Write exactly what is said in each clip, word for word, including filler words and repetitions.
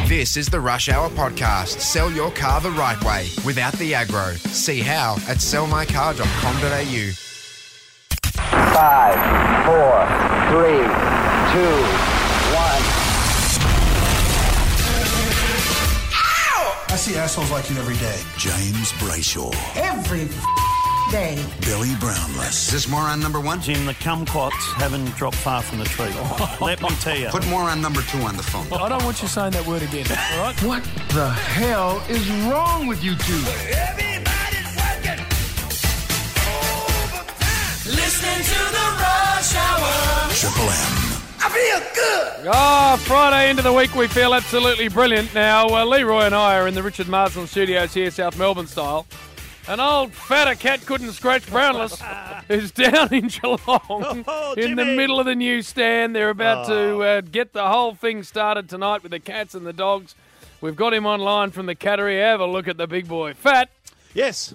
This is the Rush Hour Podcast. Sell your car the right way, without the aggro. See how at sell my car dot com dot a u. Five, four, three, two, one. I see assholes like you every day. James Brayshaw. Every day. Billy Brownless. Is this moron number one? Jim, the kumquats haven't dropped far from the tree. Let me tell you. Put moron number two on the phone. I don't want you saying that word again, all right? What the hell is wrong with you two? Everybody's working overtime. Listening to the Rush Hour. Triple M. I feel good. Oh, Friday into the week, we feel absolutely brilliant. Now, uh, Leroy and I are in the Richard Marsden studios here, South Melbourne style. An old fatter cat couldn't scratch Brownless who's down in Geelong Oh, in the Jimmy. middle of the new stand. They're about Oh. to uh, get the whole thing started tonight with the cats and the dogs. We've got him online from the cattery. Have a look at the big boy. Fat. Yes.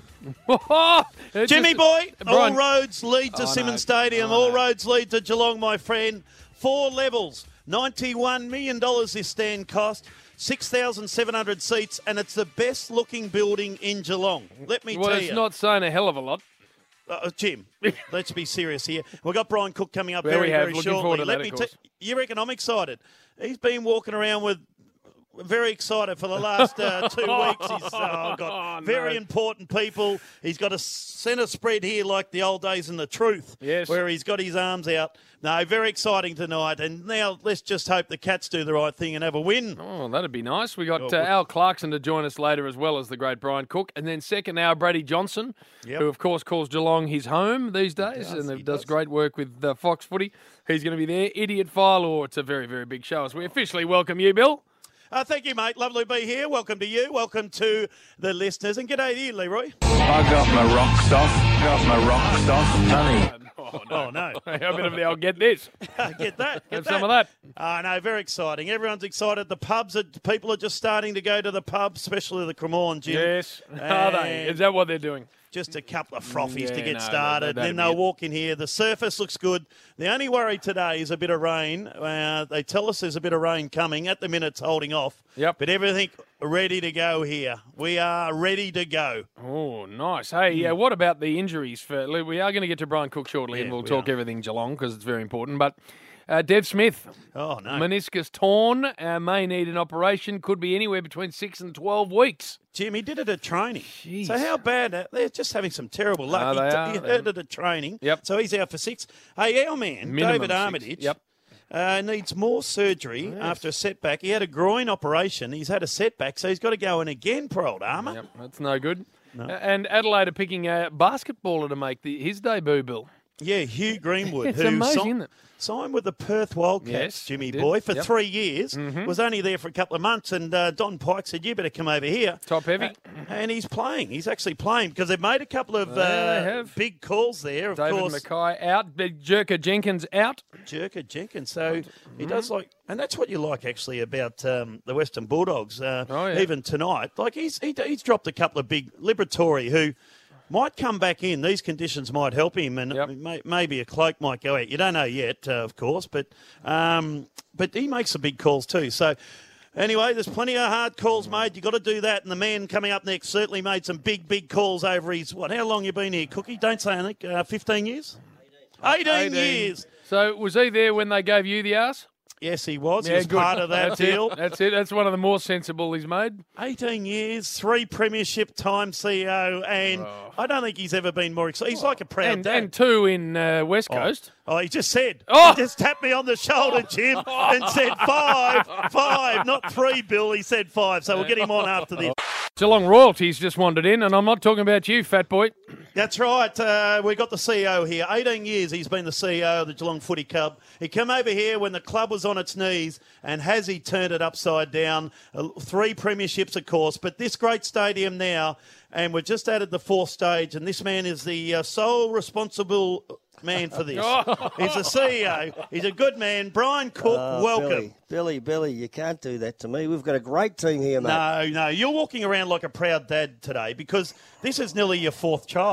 It Jimmy just- boy, Brian- all roads lead to Oh, Simmons no. Stadium. Oh, all no. roads lead to Geelong, my friend. Four levels. ninety-one million dollars this stand cost. six thousand seven hundred seats, and it's the best-looking building in Geelong. Let me Well, tell it's you. not saying a hell of a lot. Uh, Jim, let's be serious here. We've got Brian Cook coming up Well, very, we have. very Looking shortly. forward to Let that, me of tell course. you, reckon I'm excited. He's been walking around with very excited for the last uh, two weeks. He's uh, got Oh, no. very important people. He's got a centre spread here like the old days in The Truth, Yes. where he's got his arms out. No, very exciting tonight. And now let's just hope the Cats do the right thing and have a win. Oh, that'd be nice. We got Oh, uh, well- Al Clarkson to join us later, as well as the great Brian Cook. And then second hour, Brady Johnson, Yep. who, of course, calls Geelong his home these days does, and he does does. great work with uh, Fox Footy. He's going to be there. Idiot File, or it's a very, very big show as we officially welcome you, Bill. Uh, thank you, mate. Lovely to be here. Welcome to you. Welcome to the listeners. And g'day to you, Leroy. I got my rock stuff, got my rock stuff, honey. Oh, Oh, no. How bit of the I'll get this. Get that. Get Have some of that. I know, very exciting. Everyone's excited. The pubs, are, people are just starting to go to the pubs, especially the Cremorne, Jim. Yes. Are they? And Is that what they're doing? Just a couple of frothies Yeah, to get no, started. that- that'd then be they'll it. walk in here. The surface looks good. The only worry today is a bit of rain. Uh, they tell us there's a bit of rain coming. At the minute, it's holding off. Yep. But everything ready to go here. We are ready to go. Oh, nice. Hey, yeah, what about the injuries? For We are going to get to Brian Cook shortly, Yeah, and we'll we talk are. everything Geelong because it's very important. But uh, Dev Smith, Oh, no. meniscus torn, uh, may need an operation, could be anywhere between six and twelve weeks. Jim, he did it at training. Jeez. So how bad? uh, They're just having some terrible luck. No, he, they t- are. he hurt it at training. Yep. So he's out for six. Hey, our man, Minimum David six. Armitage, Yep. uh, needs more surgery after a setback. He had a groin operation. He's had a setback, so he's got to go in again, poor old Armour. Yep, that's no good. Uh, and Adelaide are picking a basketballer to make the, his debut, Bill. Yeah, Hugh Greenwood, It's who amazing, si- isn't it? signed with the Perth Wildcats, Yes, Jimmy he did. boy, for Yep. three years. Mhm. Was only there for a couple of months, and uh, Don Pike said, "You better come over here." Top heavy. Uh, and he's playing. He's actually playing because they've made a couple of Yeah, they uh, have. big calls there. Of David course, Mackay out, Big Jerker Jenkins out. Jerker Jenkins. So he does like, and that's what you like actually about um, the Western Bulldogs. Uh, Oh, yeah. Even tonight, like he's he, he's dropped a couple of big Liberatory who might come back in. These conditions might help him, and Yep. may, maybe a cloak might go out. You don't know yet, uh, of course, but um, but he makes some big calls too. So. Anyway, there's plenty of hard calls made. You've got to do that. And the man coming up next certainly made some big, big calls over his, what, how long you been here, Cookie? Don't say anything. Uh, fifteen years? eighteen years. So was he there when they gave you the arse? Yes, he was. he Yeah, was good. part of that That's deal. It. That's it. That's one of the more sensible he's made. eighteen years, three premiership time C E O, and I don't think he's ever been more excited. He's like a proud Oh. And, dad. and two in uh, West Oh. Coast. Oh, he just said. Oh! He just tapped me on the shoulder, Jim, and said five, five, not three, Bill. He said five, so we'll get him on after this. Geelong Royalties just wandered in, and I'm not talking about you, fat boy. That's right. Uh, we got the C E O here. eighteen years he's been the C E O of the Geelong Footy Club. He came over here when the club was on its knees, and has he turned it upside down? Uh, three premierships, of course, but this great stadium now, and we've just added the fourth stage, and this man is the uh, sole responsible man for this. He's the C E O. He's a good man. Brian Cook, Uh, welcome. Billy, Billy, Billy, you can't do that to me. We've got a great team here, mate. No, no, you're walking around like a proud dad today because this is nearly your fourth child.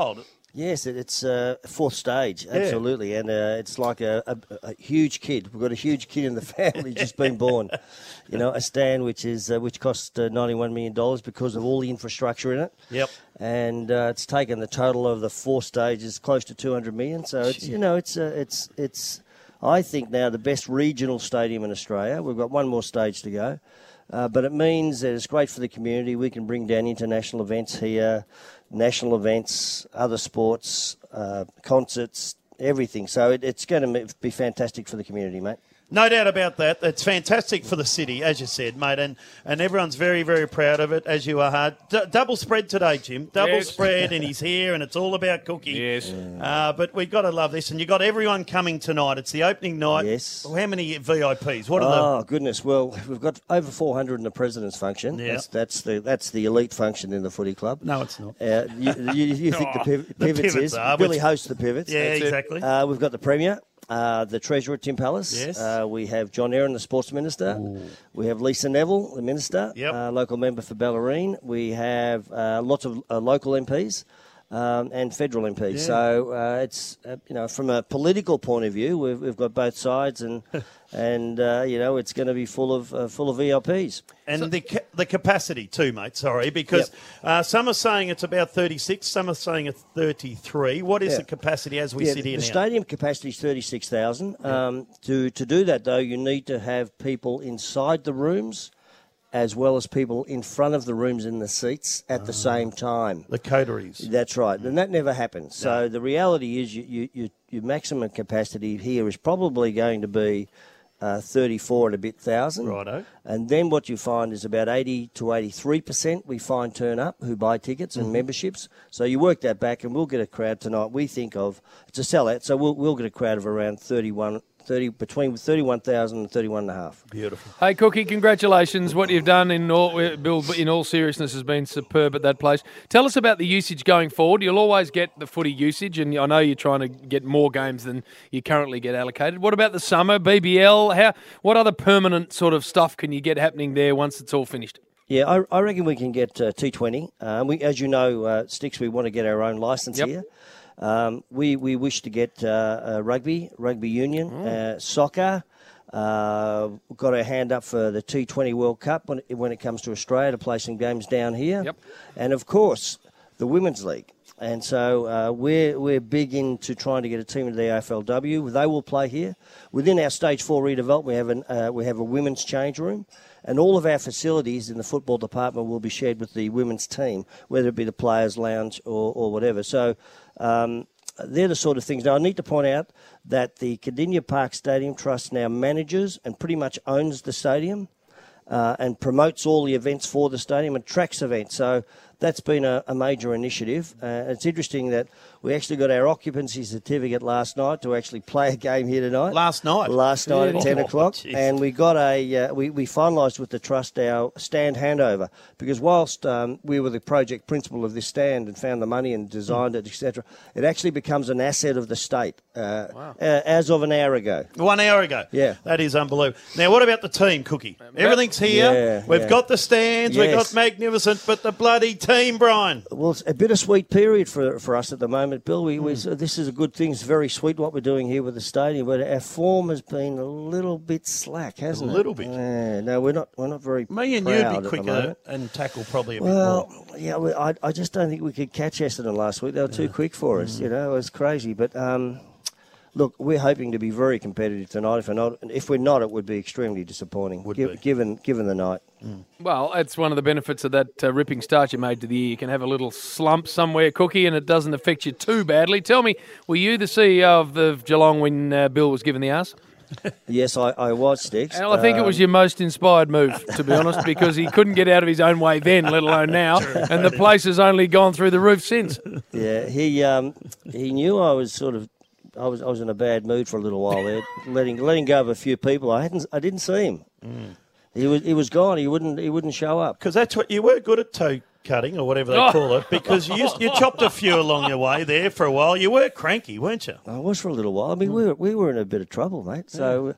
Yes, it, it's uh, fourth stage, absolutely, yeah. and uh, it's like a, a, a huge kid. We've got a huge kid in the family just been born. You know, a stand which is uh, which cost uh, ninety-one million dollars because of all the infrastructure in it. Yep. And uh, it's taken the total of the four stages close to two hundred million. So it's you know it's uh, it's it's I think now the best regional stadium in Australia. We've got one more stage to go, uh, but it means that it's great for the community. We can bring down international events here. National events, other sports, uh, concerts, everything. So it, it's going to be fantastic for the community, mate. No doubt about that. It's fantastic for the city, as you said, mate, and, and everyone's very, very proud of it, as you are. D- double spread today, Jim. Double yes. spread, and he's here, and it's all about Cookie. Yes. Uh, but we've got to love this, and you've got everyone coming tonight. It's the opening night. Yes. How many V I Ps? What are oh, the... goodness. Well, we've got over four hundred in the President's function. Yeah. That's, that's, the, that's the elite function in the footy club. No, it's not. Uh, you, you, you think Oh, the, piv- the pivots, pivots is. are, Billy which- hosts the pivots. Yeah, That's it. exactly. Uh, we've got the Premier. Uh, the Treasurer, Tim Pallas. Yes. Uh, we have John Aaron, the Sports Minister. Ooh. We have Lisa Neville, the Minister, Yep. uh, local member for Ballerine. We have uh, lots of uh, local M Ps um, and federal M Ps. Yeah. So uh, it's, uh, you know, from a political point of view, we've, we've got both sides and, and uh, you know, it's going to be full of uh, full of V I Ps. And so, the ca- the capacity too, mate, sorry, because Yep. uh, some are saying it's about thirty-six, some are saying it's thirty-three. What is Yeah. the capacity as we Yeah, sit here the now? stadium capacity is thirty-six thousand. Um, to, to do that, though, you need to have people inside the rooms as well as people in front of the rooms in the seats at the same time. The coteries. That's right, and that never happens. So the reality is you, you, you, your maximum capacity here is probably going to be uh, thirty-four and a bit thousand. Righto. And then what you find is about eighty to eighty-three percent we find turn up who buy tickets and Mm-hmm. memberships. So you work that back and we'll get a crowd tonight. We think of, it's a sellout, so we'll, we'll get a crowd of around thirty-one, thirty, between thirty-one thousand and thirty-one and a half. Beautiful. Hey, Cookie, congratulations. What you've done, in all, Bill, in all seriousness, has been superb at that place. Tell us about the usage going forward. You'll always get the footy usage, and I know you're trying to get more games than you currently get allocated. What about the summer, B B L? How? What other permanent sort of stuff can you get happening there once it's all finished? Yeah, I, I reckon we can get uh, T twenty. Um, we, as you know, uh, Sticks, we want to get our own licence Yep. here. Um, we, we wish to get uh, uh, rugby, rugby union, uh, soccer. Uh, we've got our hand up for the T twenty World Cup when it, when it comes to Australia to play some games down here. Yep. And, of course, the Women's League. And so uh, we're we're big into trying to get a team into the A F L W. They will play here. Within our Stage Four redevelopment, we have an uh, we have a women's change room, and all of our facilities in the football department will be shared with the women's team, whether it be the players' lounge or, or whatever. So um, they're the sort of things. Now I need to point out that the Cardinia Park Stadium Trust now manages and pretty much owns the stadium. Uh, and promotes all the events for the stadium and tracks events. So that's been a, a major initiative. Uh, it's interesting that we actually got our occupancy certificate last night to actually play a game here tonight. Last night? Last night at ten Oh, o'clock. geez. And we got a, uh, we, we finalised with the trust our stand handover, because whilst um, we were the project principal of this stand and found the money and designed it, et cetera, it actually becomes an asset of the state uh, Wow. uh, as of an hour ago. One hour ago. Yeah. That is unbelievable. Now, what about the team, Cookie? Everything's here. Yeah, We've yeah. got the stands. We've Yes. got magnificent, but the bloody team, Brian. Well, it's a bittersweet period for for us at the moment, Bill. We, we so this is a good thing. It's very sweet what we're doing here with the stadium, but our form has been a little bit slack, hasn't A it? little bit. Yeah, no, we're not. We're not very. Me and proud you'd at be the quicker moment. and tackle probably a Well, bit more. yeah, we, I, I just don't think we could catch Essendon last week. They were too quick for us. You know, it was crazy. But um, look, we're hoping to be very competitive tonight. If we're not, if we're not, it would be extremely disappointing. Would gi- be. given given the night. Well, it's one of the benefits of that uh, ripping start you made to the year. You can have a little slump somewhere, Cookie, and it doesn't affect you too badly. Tell me, were you the C E O of the Geelong when uh, Bill was given the arse? Yes, I, I was, Sticks. And I think it was Um, your most inspired move, to be honest, because he couldn't get out of his own way then, let alone now, and the place has only gone through the roof since. Yeah, he um, he knew I was sort of, I was I was in a bad mood for a little while there, letting letting go of a few people. I hadn't, I didn't see him. Mm. He was he was gone. He wouldn't he wouldn't show up. Because that's what you were good at toe cutting or whatever they Oh. call it. Because you used, you chopped a few along your way there for a while. You were cranky, weren't you? I was for a little while. I mean, we were we were in a bit of trouble, mate. So,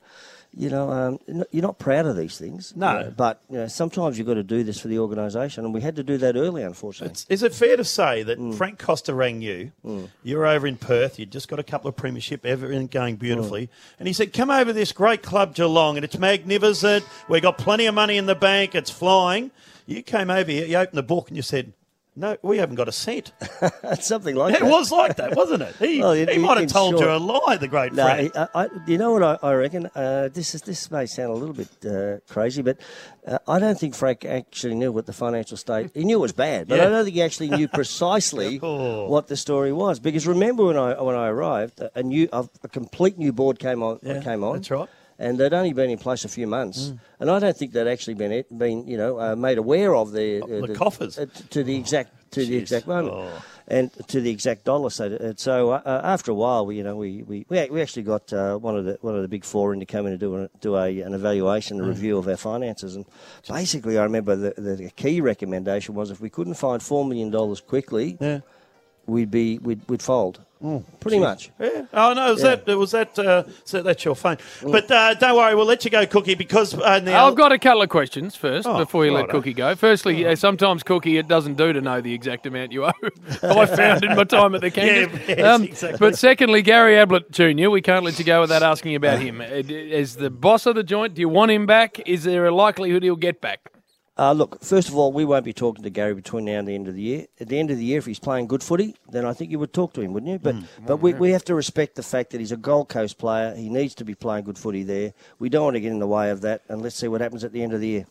you know, um, n- you're not proud of these things. No. You know, but you know, sometimes you've got to do this for the organisation, and we had to do that early, unfortunately. It's, is it fair to say that Mm. Frank Costa rang you? Mm. You were over in Perth. You'd just got a couple of premiership, everything going beautifully. And he said, come over to this great club, Geelong, and it's magnificent. We've got plenty of money in the bank. It's flying. You came over here, you opened the book, and you said, no, we haven't got a cent. Something like It that. was like that, wasn't it? He, Well, in- he might in have told short- you a lie, the great No, Frank. I, I, you know what I, I reckon? Uh, this is this may sound a little bit uh, crazy, but uh, I don't think Frank actually knew what the financial state. He knew it was bad, but Yeah. I don't think he actually knew precisely Oh. what the story was. Because remember when I when I arrived, a- a new a, a complete new board came on. Yeah, came on. that's right. And they'd only been in place a few months, Mm. and I don't think they'd actually been been you know uh, made aware of the uh, The coffers. uh, t- to the exact to the Jeez. exact moment. Oh. And to the exact dollar. So, uh, so uh, after a while, we, you know, we we, we ac- we actually got uh, one of the one of the big four in to come in and do a, do a, an evaluation, a Mm. review of our finances. And basically, I remember the, the key recommendation was if we couldn't find four million dollars quickly, Yeah. we'd be we'd, we'd fold. Pretty much. Yeah. Oh no, was Yeah. that was that? Uh, so that's your phone. But uh, don't worry, we'll let you go, Cookie, because uh, now I've got a couple of questions first Oh, before you let righto. Cookie go. Firstly, uh, sometimes, Cookie, it doesn't do to know the exact amount you owe. I found in my time at the Kangas. Yeah, yes, exactly. But secondly, Gary Ablett Junior, we can't let you go without asking about him. As the boss of the joint, do you want him back? Is there a likelihood he'll get back? Uh, look, first of all, we won't be talking to Gary between now and the end of the year. At the end of the year, if he's playing good footy, then I think you would talk to him, wouldn't you? But but we, we have to respect the fact that he's a Gold Coast player. He needs to be playing good footy there. We don't want to get in the way of that, and let's see what happens at the end of the year.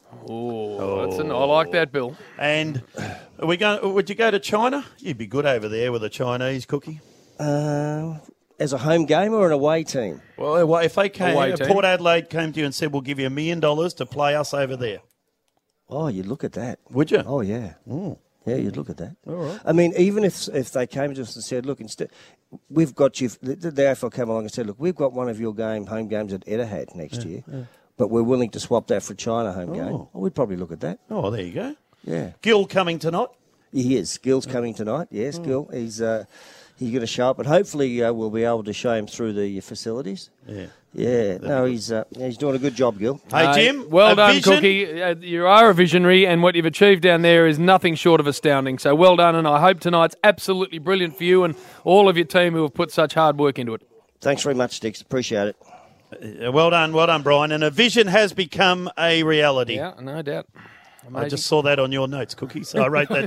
Oh, that's an, I like that, Bill. And are we going? Would you go to China? You'd be good over there with a Chinese, Cookie. Uh, as a home game or an away team? Well, well, if they came, Away if team. Port Adelaide came to you and said, "We'll give you a million dollars to play us over there," Oh, you'd look at that. would you? Oh, yeah. Mm. Yeah, you'd look at that. All right. I mean, even if if they came to us and said, look, instead, we've got you, the, the A F L came along and said, look, we've got one of your game home games at Etihad next year, but we're willing to swap that for a China home game. Oh. Oh, we'd probably look at that. Oh, there you go. Yeah. Gill coming tonight. He is. Gill's coming tonight. Yes, Gill. He's uh, he's going to show up, and hopefully uh, we'll be able to show him through the facilities. Yeah. Yeah. No, he's uh, he's doing a good job, Gill. Hey, Uh, Jim. well a done, vision? Cookie. Uh, you are a visionary, and what you've achieved down there is nothing short of astounding. So well done, and I hope tonight's absolutely brilliant for you and all of your team who have put such hard work into it. Thanks very much, Sticks. Appreciate it. Uh, Well done, well done, Brian. And a vision has become a reality. Yeah, no doubt. I Amazing. just saw that on your notes, Cookie, so I wrote that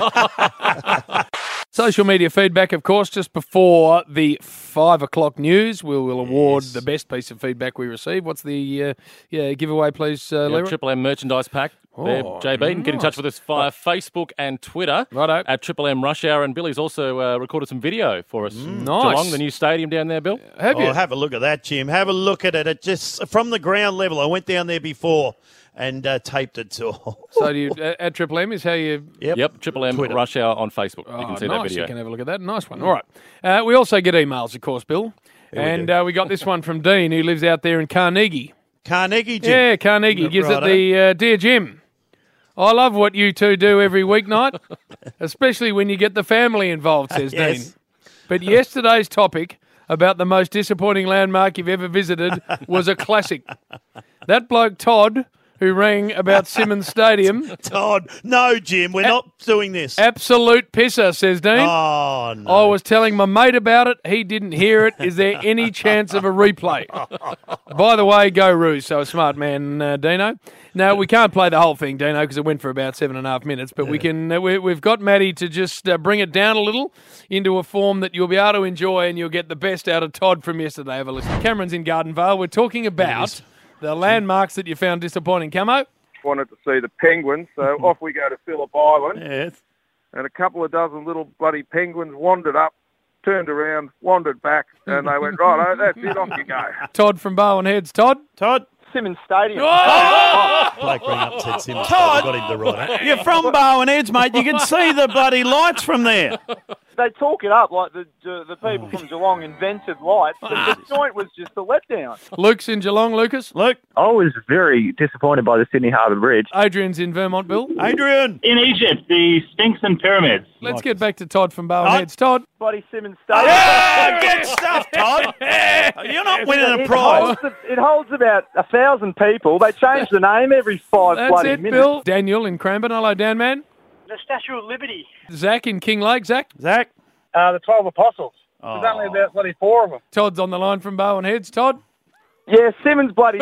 down. Social media feedback, of course, just before the five o'clock news. We will award Yes. the best piece of feedback we receive. What's the uh, yeah giveaway, please, uh, Yeah, Leroy? Triple M merchandise pack. There, Oh, J B, you can get in touch with us via Facebook and Twitter Righto. at Triple M Rush Hour. And Billy's also uh, recorded some video for us. nice. Geelong, the new stadium down there, Bill. Have you? Oh, have a look at that, Jim. Have a look at it. It just from the ground level. I went down there before and uh, taped it to. So do you, uh, at Triple M is how you... Yep. Yep, Triple M Twitter. Rush Hour on Facebook. You Oh, can see nice. that video. You can have a look at that. Nice one. All right. Uh, we also get emails, of course, Bill. we and do. uh, we got this one from Dean, who lives out there in Carnegie. Carnegie, Jim. Yeah, Carnegie. Gives it Righto. the, uh, Dear Jim, I love what you two do every weeknight, especially when you get the family involved, says Yes. Dean. But yesterday's topic about the most disappointing landmark you've ever visited was a classic. That bloke, Todd, who rang about Simmons Stadium, Todd, no, Jim, we're not doing this. absolute pisser, says Dean. Oh, no. I was telling my mate about it. He didn't hear it. Is there any chance of a replay? By the way, go Roos. So a smart man, uh, Dino. No, we can't play the whole thing, Dino, because it went for about seven and a half minutes. But we can. Uh, we, we've got Matty to just uh, bring it down a little into a form that you'll be able to enjoy, and you'll get the best out of Todd from yesterday. Have a listen. Cameron's in Gardenvale. We're talking about the landmarks that you found disappointing. Camo? Wanted to see the penguins, so off we go to Phillip Island. Yes. And a couple of dozen little bloody penguins wandered up, turned around, wandered back, and they went, right, that's it, off you go. Todd from Bowen Heads. Todd? Todd? Simmons Stadium. Blake bring up Ted Simmons. Todd! Got him to right. You're from Bowen Heads, mate. You can see the bloody lights from there. They talk it up like the the, the people from Geelong invented lights, but the joint was just a letdown. Luke's in Geelong. Lucas? Luke? I was very disappointed by the Sydney Harbour Bridge. Adrian's in Vermont, Bill. Adrian! In Egypt, the Sphinx and Pyramids. Let's get back to Todd from Bowen Heads. Todd? Bloody Simmons Stadium. Yeah, good stuff, Todd. You're not winning a It prize. holds, it holds about a thousand people. They change the name every five That's bloody it, minutes. Bill. Daniel in Cranbourne. Hello, Dan Man. The Statue of Liberty. Zach in King Lake. Zach? Zach? Uh, the Twelve Apostles. Oh. There's only about bloody four of them. Todd's on the line from Bowen Heads. Todd? Yeah, Simmons bloody.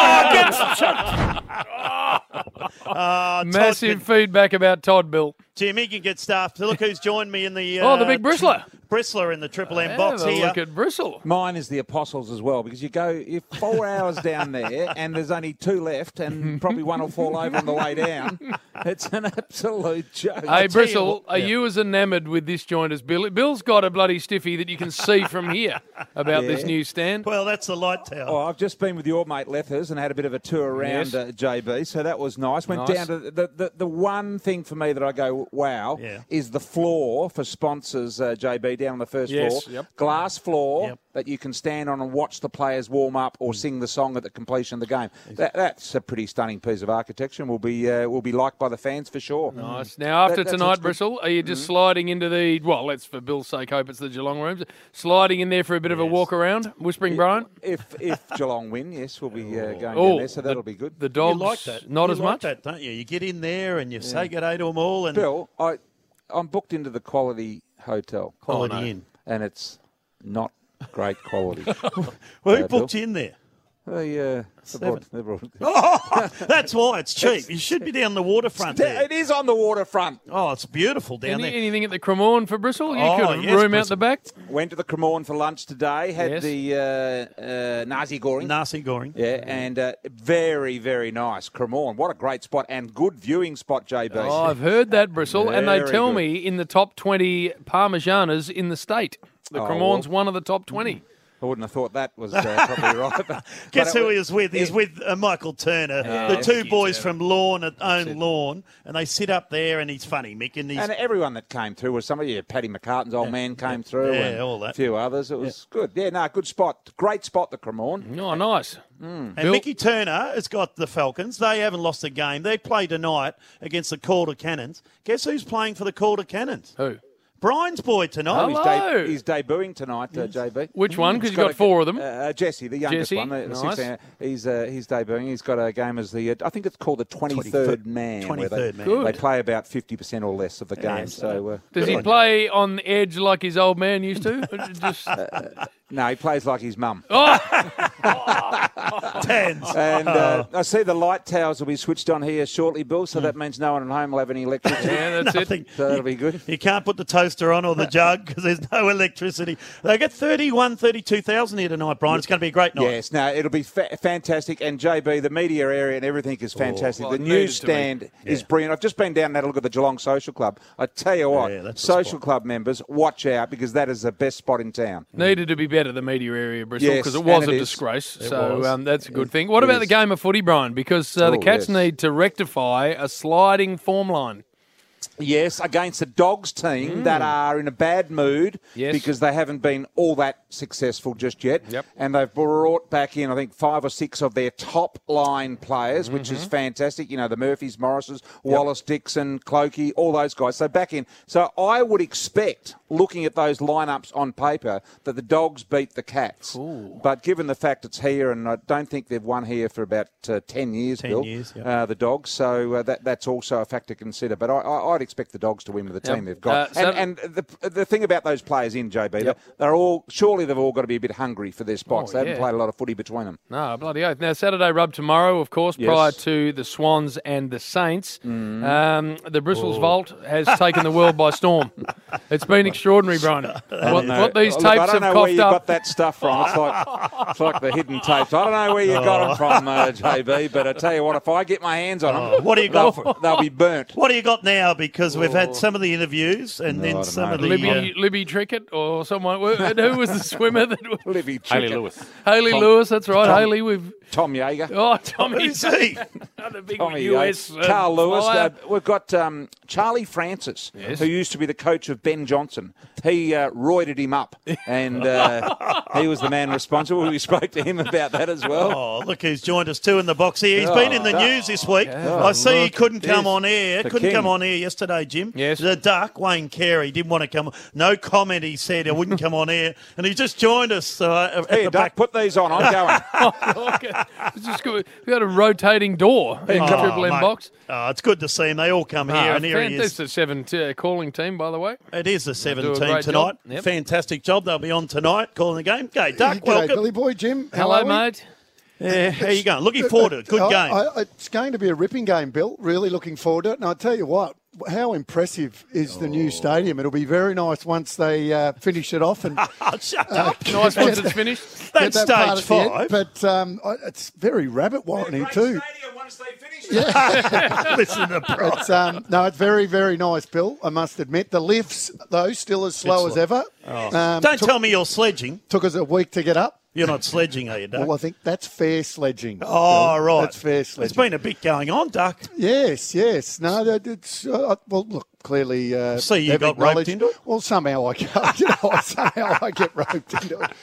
Uh, Massive feedback about Todd, Bill. Jim, he can get stuffed. Look who's joined me in the... Oh, the big bristler. Bristler in the Triple M Have box a here. look at Bristle. Mine is the Apostles as well, because you go you're four hours down there and there's only two left and probably one will fall over on the way down. It's an absolute joke. Hey, Bristle, are you as enamoured with this joint as Bill? Bill's got a bloody stiffy that you can see from here about Yeah. this new stand. Well, that's the light tower. Oh, I've just been with your mate Lethers and had a bit of a tour around Yes. uh, J B, so that was nice. Went Nice. down to the, the the one thing for me that I go wow Yeah. is the floor for sponsors, uh, J B, down on the first Yes, floor. yep. Glass floor Yep. that you can stand on and watch the players warm up or sing the song at the completion of the game. That, that's a pretty stunning piece of architecture and will be uh, will be liked by the fans for sure. Nice. Now, after That- that tonight, looks good. Bristle, are you just sliding into the, well, let's, for Bill's sake, hope it's the Geelong rooms, sliding in there for a bit of a walk around, Whispering Brian? If if Geelong win, yes, we'll be uh, going Oh, down there, so that'll be good. The You dogs, like that. not You as like much. that, don't you? You get in there and you say good day to them all. And Bill, I I'm booked into the Quality Hotel. Quality Oh, no. in. And it's not great quality. Well, who Uh, booked Bill? you in there? They, uh, they Seven. brought, they brought, Oh, that's why it's cheap. You should be down the waterfront there. it is on the waterfront. Oh, it's beautiful down Any, there. anything at the Cremorne for Bristle? You Oh, could yes, room out Bristle. the back. Went to the Cremorne for lunch today. Had Yes. the uh, uh, Nasi Goreng. Nasi Goreng. Yeah, and uh, very, very nice. Cremorne, what a great spot and good viewing spot, J B. Oh, I've heard that, Bristle, and they Very tell good. me in the top twenty Parmesanas in the state. The Oh, Cremorne's well. one of the top twenty. I wouldn't have thought that was uh, probably right. But, Guess but it who he was with? He's with uh, Michael Turner, Yeah, the two thank you, boys Turner. from Lawn at Own Lawn, and they sit up there, and he's funny, Mick, and he's And everyone that came through was somebody. Yeah, Paddy McCartan's old man came through. Yeah, and all that. A few others. It was good. Yeah, no, good spot. Great spot, the Cremorne. Oh, nice. And Bill? Mickey Turner has got the Falcons. They haven't lost a game. They play tonight against the Calder Cannons. Guess who's playing for the Calder Cannons? Who? Brian's boy tonight. Oh, he's, Hello. de- he's debuting tonight, uh, J B. Which one? Because He's you've got a- four of them. Uh, Jesse, the youngest Jesse, one. The, the nice. sixteen, he's uh, he's debuting. He's got a game as the uh, I think it's called the twenty-third man. where twenty-third they, man. Good. They play about fifty percent or less of the game. so uh, Does good he on play on the edge like his old man used to? Just... you. No, he plays like his mum. Oh! Tens. And uh, I see the light towers will be switched on here shortly, Bill. So that means no one at home will have any electricity. Yeah, that's Nothing. it. So that'll be good. You can't put the toaster on or the jug because there's no electricity. They get thirty-one, thirty-two thousand here tonight, Brian. It's going to be a great night. Yes, no, it'll be fa- fantastic. And J B, the media area and everything is fantastic. well, the it needed to newsstand be. is brilliant. I've just been down and had a look at the Geelong Social Club. I tell you what, Yeah, that's the Social spot. Club members, watch out because that is the best spot in town. Needed to be better, the media area, Bristol, Yes, because it was and a it is. disgrace. It so was. um, that's a good thing. What It about is. the game of footy, Brian? Because uh, the Oh, Cats yes. need to rectify a sliding form line. Yes, against the Dogs team that are in a bad mood Yes. because they haven't been all that successful just yet. Yep. And they've brought back in, I think, five or six of their top line players, which is fantastic. You know, the Murphys, Morrises, Wallace, Dixon, Clokey, all those guys. So back in. So I would expect, looking at those lineups on paper, that the Dogs beat the Cats. But given the fact it's here, and I don't think they've won here for about uh, ten years, ten Bill, years, yep. uh, the Dogs. So uh, that that's also a factor to consider. But I, I, I'd expect the Dogs to win with the Yep. team they've got. Uh, so- and and the, the thing about those players in, J B, Yep. they're, they're all, surely they've all got to be a bit hungry for their spots. Oh, they haven't yeah. played a lot of footy between them. No, bloody oath. Now, Saturday rub tomorrow, of course, Yes. prior to the Swans and the Saints. Um, the Bristles Vault has taken the world by storm. It's been extraordinary, Brian. What, No. what these Look, tapes I don't have know where coughed you up. got that stuff from. It's like it's like the hidden tapes. I don't know where you got them from, uh, J B, but I tell you what, if I get my hands on them, What do you they'll, got? they'll be burnt. What do you got now? Because we've had some of the interviews and No, I then don't some know. of the... Libby, uh, Libby Trickett or someone. Who was the swimmer? That Libby Haley Trickett. Lewis. Haley Tom- Lewis, that's right. Tom- Haley, we've... Tom Yeager. Oh, Tommy. Who's he? Another big Tommy U S. Yates, uh, Carl Lewis. flyer. Uh, we've got um, Charlie Francis, Yes. who used to be the coach of Ben Johnson, he uh, roided him up, and uh, he was the man responsible. We spoke to him about that as well. Oh, look who's joined us too in the box here. He's Oh, been in the oh, news this week. oh, I see he look couldn't at come this. on air. The couldn't king. come on air yesterday, Jim. Yes. The Duck, Wayne Carey, didn't want to come. No comment, he said. I wouldn't come on air. And he just joined us. Uh, at Hey, the Duck, back. put these on. I'm going. Oh, okay. It's just good. We got a rotating door in the Oh, Triple M mate. box. Oh, it's good to see him. They all come here, Ah, and here he fan- is. This is a seven t- calling team, by the way. It is the do a seven team great tonight. job. Yep. Fantastic job. They'll be on tonight calling the game. Okay, Duck, G'day, welcome. Billy Boy, Jim. How Hello, are we? mate. Yeah, how you going? Looking forward to it. Good I- game. I, it's going to be a ripping game, Bill. Really looking forward to it. And I'll tell you what, how impressive is the new stadium? It'll be very nice once they uh, finish it off. And Oh, shut uh, up. Nice once it's finished. get That's that part stage at the end. five. But um, I- it's very rabbit warrening too. Listen to Bro. It's, um, no, it's very, very nice, Bill, I must admit. The lifts, though, still as slow as ever. Um, Don't took, tell me you're sledging. took us a week to get up. You're not sledging, are you, Duck? Well, I think that's fair sledging. Oh, Bill. right. That's fair sledging. There's been a bit going on, Duck. Yes, yes. No, that- it's uh, well. Look, clearly. Uh, See, you they've got roped acknowledged- into it? Well, somehow I get. You know, somehow I get roped into it.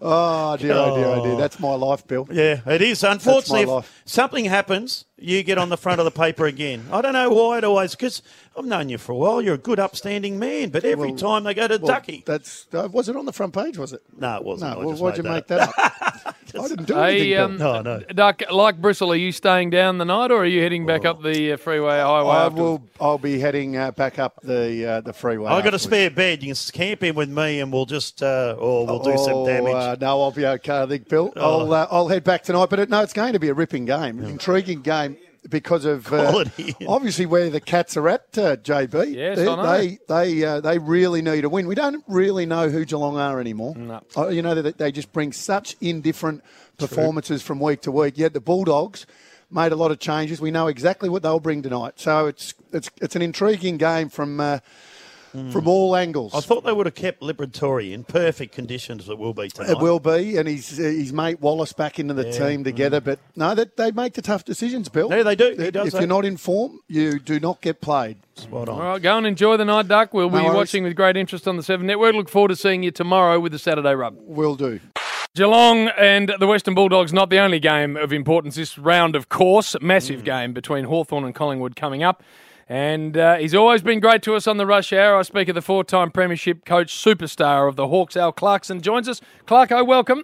Oh dear, oh dear, oh dear. That's my life, Bill. Yeah, it is. Unfortunately, my if life. something happens, you get on the front of the paper again. I don't know why it always, because I've known you for a while. You're a good, upstanding man, but every Well, time they go to Well, Ducky. That's uh, was it on the front page? Was it? No, it wasn't. No. I well, just why'd you made make that that up? I didn't do anything. Hey, Bill. um, No, no. Duck, like Bristol, are you staying down the night or are you heading back up the uh, freeway highway? I afterwards? will. I'll be heading uh, back up the uh, the freeway. I've got a afterwards. spare bed. You can camp in with me and we'll just, uh, or we'll do some Oh, damage. Uh, no, I'll be okay, I think, Bill. Oh. I'll uh, I'll head back tonight. But it, no, it's going to be a ripping game, an intriguing game because of uh, Quality. obviously where the Cats are at, uh, J B. Yes, they, I know. They they uh, they really need a win. We don't really know who Geelong are anymore. No. Uh, you know that they just bring such indifferent performances from week to week. Yet the Bulldogs made a lot of changes. We know exactly what they'll bring tonight. So it's it's it's an intriguing game from. Uh, From all angles. I thought they would have kept Liberatore in perfect conditions. It will be tonight. It will be, and his his mate Wallace back into the Yeah. team together. But no, that they make the tough decisions, Bill. Yeah, they do. He If does you're that. not in form, you do not get played. Spot on. All right, go and enjoy the night, Duck. We'll No be worries. watching with great interest on the Seven Network. Look forward to seeing you tomorrow with the Saturday Rub. Will do. Geelong and the Western Bulldogs, not the only game of importance this round, of course. Massive game between Hawthorn and Collingwood coming up. And uh, he's always been great to us on the Rush Hour. I speak of the four-time premiership coach superstar of the Hawks, Al Clarkson, joins us. Clarko, welcome.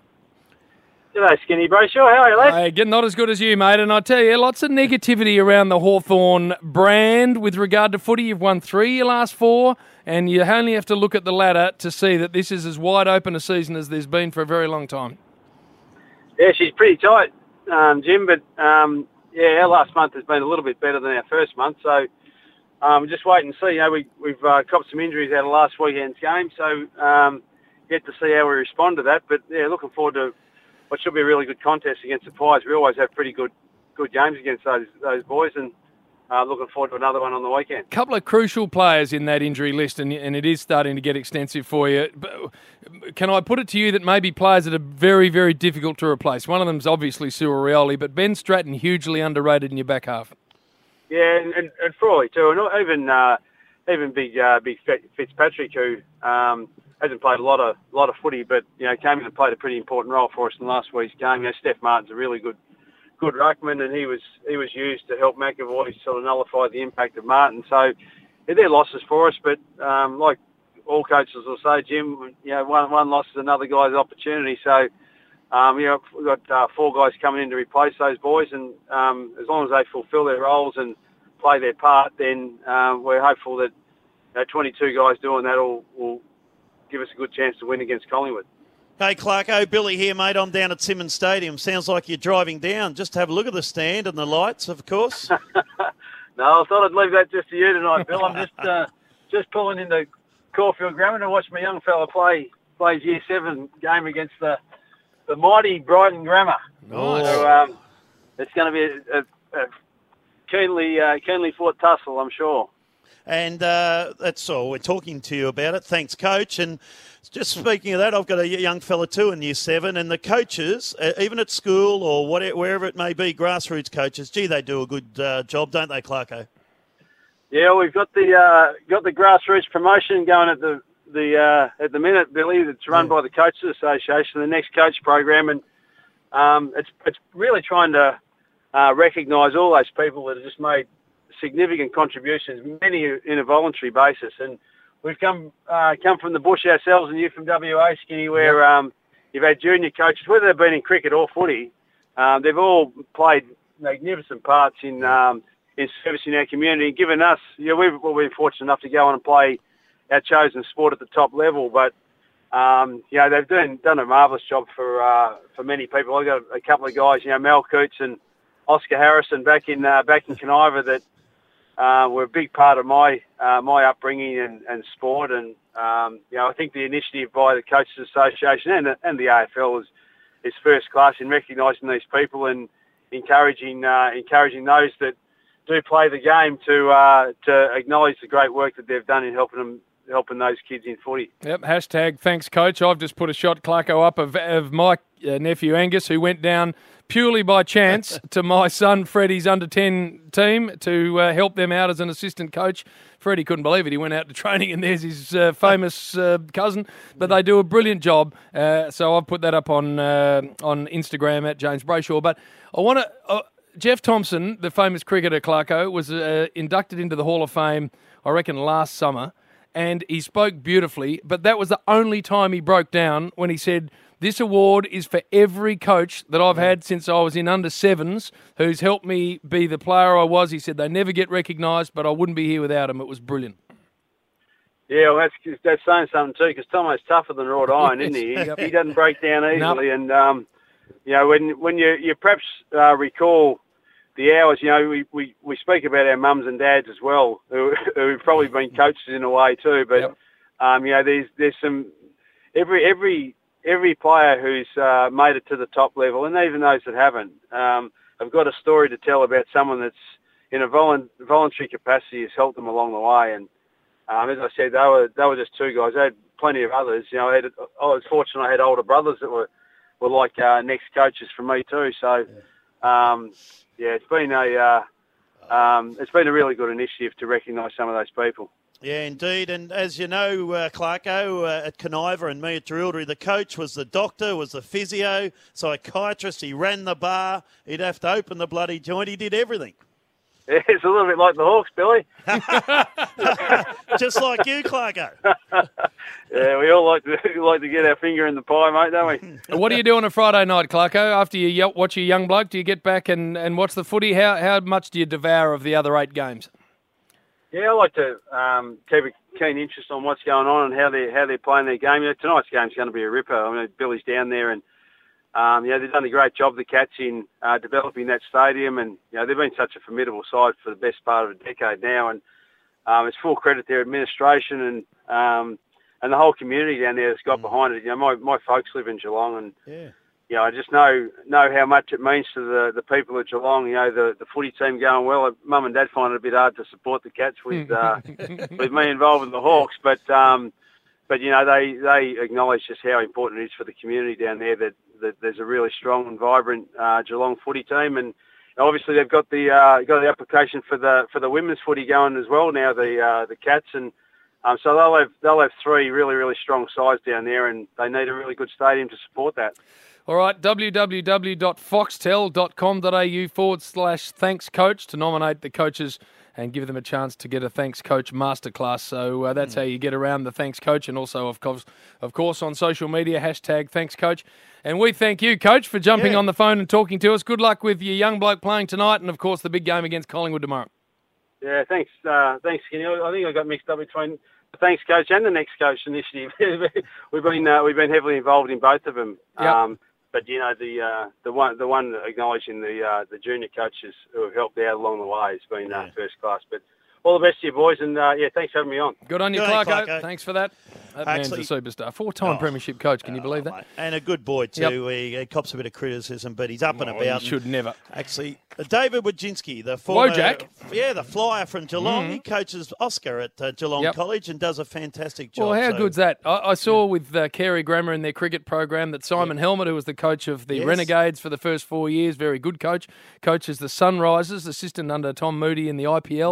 G'day, Skinny Brayshaw. How are you, lads? Hey, get not as good as you, mate. And I tell you, lots of negativity around the Hawthorn brand with regard to footy. You've won three your last four, and you only have to look at the ladder to see that this is as wide open a season as there's been for a very long time. Yeah, she's pretty tight, um, Jim, but um, yeah, our last month has been a little bit better than our first month, so um, just wait and see. You know, we, we've uh, copped some injuries out of last weekend's game, so um, yet to see how we respond to that. But yeah, looking forward to what should be a really good contest against the Pies. We always have pretty good good games against those those boys, and uh, looking forward to another one on the weekend. Couple of crucial players in that injury list, and, and it is starting to get extensive for you. But can I put it to you that maybe players that are very, very difficult to replace? One of them's obviously Suarioli, but Ben Stratton hugely underrated in your back half. Yeah, and, and, and Frawley too, and even uh, even big uh, big Fitzpatrick, who um, hasn't played a lot of lot of footy, but you know came in and played a pretty important role for us in last week's game. You know, Steph Martin's a really good good ruckman, and he was he was used to help McAvoy sort of nullify the impact of Martin. So yeah, they're losses for us, but um, like all coaches will say, Jim, you know, one one loss is another guy's opportunity. So. Um, you know, we've got uh, four guys coming in to replace those boys, and um, as long as they fulfil their roles and play their part, then uh, we're hopeful that you know, twenty-two guys doing that will, will give us a good chance to win against Collingwood. Hey, Clarko, Billy here, mate. I'm down at Simmons Stadium. Sounds like you're driving down. Just have a look at the stand and the lights, of course. No, I thought I'd leave that just to you tonight, Bill. I'm just uh, just pulling into Caulfield Grammar to watch my young fella play play his Year seven game against the the mighty Brighton Grammar. Nice. So um, it's going to be a, a, a keenly uh, keenly fought tussle, I'm sure. And uh, that's all. We're talking to you about it. Thanks, Coach. And just speaking of that, I've got a young fella too in Year seven, and the coaches, uh, even at school or whatever, wherever it may be, grassroots coaches, gee, they do a good uh, job, don't they, Clarko? Yeah, we've got the uh, got the grassroots promotion going at the the uh, at the minute, Billy. It's run by the Coaches Association, the Next Coach program, and um, it's it's really trying to uh, recognise all those people that have just made significant contributions, many in a voluntary basis. And we've come uh, come from the bush ourselves, and you from W A, Skinny, where Yep. um, you've had junior coaches, whether they've been in cricket or footy, um, they've all played magnificent parts in um, in servicing our community and given us, you know, we've, well, we've been fortunate enough to go on and play our chosen sport at the top level, but um, you know, they've done done a marvellous job for uh, for many people. I've got a couple of guys, you know, Mel Coots and Oscar Harrison back in uh, back in Conniva that uh, were a big part of my uh, my upbringing and, and sport. And um, you know, I think the initiative by the Coaches Association and the, and the A F L is is first class in recognising these people and encouraging uh, encouraging those that do play the game to uh, to acknowledge the great work that they've done in helping them. helping those kids in footy. Yep, hashtag thanks, Coach. I've just put a shot, Clarko, up of, of my uh, nephew Angus, who went down purely by chance to my son Freddie's under ten team to uh, help them out as an assistant coach. Freddie couldn't believe it. He went out to training and there's his uh, famous uh, cousin. But they do a brilliant job. Uh, so I've put that up on uh, on Instagram at James Brayshaw. But I want to... Uh, Jeff Thompson, the famous cricketer, Clarko, was uh, inducted into the Hall of Fame, I reckon, last summer. And he spoke beautifully, but that was the only time he broke down when he said, this award is for every coach that I've had since I was in under sevens who's helped me be the player I was. He said they never get recognised, but I wouldn't be here without him. It was brilliant. Yeah, well, that's, that's saying something too, because Tomo's tougher than wrought iron, isn't he? He, Yep. he doesn't break down easily. Nope. And, um, you know, when when you, you perhaps uh, recall the hours, you know, we, we, we speak about our mums and dads as well, who, who've probably been coaches in a way too. But, Yep. um, you know, there's there's some, every every every player who's uh, made it to the top level, and even those that haven't, um, have got a story to tell about someone that's in a volun- voluntary capacity has helped them along the way. And um, as I said, they were they were just two guys. I had plenty of others. You know, I, had, I was fortunate I had older brothers that were, were like uh, next coaches for me too. So, um, yeah, it's been a uh, um, it's been a really good initiative to recognise some of those people. Yeah, indeed. And as you know, uh, Clarko, uh, at Conniva and me at Jerilderie, the coach was the doctor, was the physio, psychiatrist. He ran the bar. He'd have to open the bloody joint. He did everything. Yeah, it's a little bit like the Hawks, Billy. Just like you, Clarko. Yeah, we all like to like to get our finger in the pie, mate, don't we? What do you do on a Friday night, Clarko? After you ye- watch your young bloke, do you get back and, and watch the footy? How how much do you devour of the other eight games? Yeah, I like to um, keep a keen interest on what's going on and how they're, how they're playing their game. You know, tonight's game's going to be a ripper. I mean, Billy's down there and, um, you know, they've done a great job, the Cats, in uh, developing that stadium. And, you know, they've been such a formidable side for the best part of a decade now. And um, it's full credit to their administration and um, and the whole community down there that's got behind it. You know, my, my folks live in Geelong and, Yeah. you know, I just know know how much it means to the, the people of Geelong. You know, the, the footy team going well. Mum and Dad find it a bit hard to support the Cats with uh, with me involved in the Hawks, but um, but you know they, they acknowledge just how important it is for the community down there that, that there's a really strong and vibrant uh, Geelong footy team, and obviously they've got the uh, got the application for the for the women's footy going as well now. The uh, the Cats and. Um, so they'll have they'll have three really really strong sides down there, and they need a really good stadium to support that. All right, www.foxtel.com.au forward slash thanks coach to nominate the coaches and give them a chance to get a thanks coach masterclass. So uh, that's how you get around the thanks coach, and also of course of course on social media hashtag thanks coach. And we thank you, Coach, for jumping Yeah. on the phone and talking to us. Good luck with your young bloke playing tonight, and of course the big game against Collingwood tomorrow. Yeah, thanks, uh, thanks, Skinny. I think I got mixed up between the Thanks Coach and the Next Coach initiative. we've been uh, we've been heavily involved in both of them. Yep. Um, but you know the uh, the one the one acknowledging the uh, the junior coaches who have helped out along the way has been uh, first class. But all the best to you boys, and uh, yeah, thanks for having me on. Good on you, Good on you, Clarko. Clarko. Thanks for that. That Actually- man's a superstar. Four-time Oh. premiership coach. Can you believe that? And a good boy, too. Yep. He, he cops a bit of criticism, but he's up and Oh, about. he should never. Actually, uh, David Wojcinski, the former... Wojak. Yeah, the flyer from Geelong. Mhm. He coaches Oscar at uh, Geelong Yep. College and does a fantastic job. Well, how so- good's that? I, I saw with uh, Carey Grammer in their cricket program that Simon Helmet, who was the coach of the Yes. Renegades for the first four years, very good coach, coaches the Sunrisers, assistant under Tom Moody in the I P L.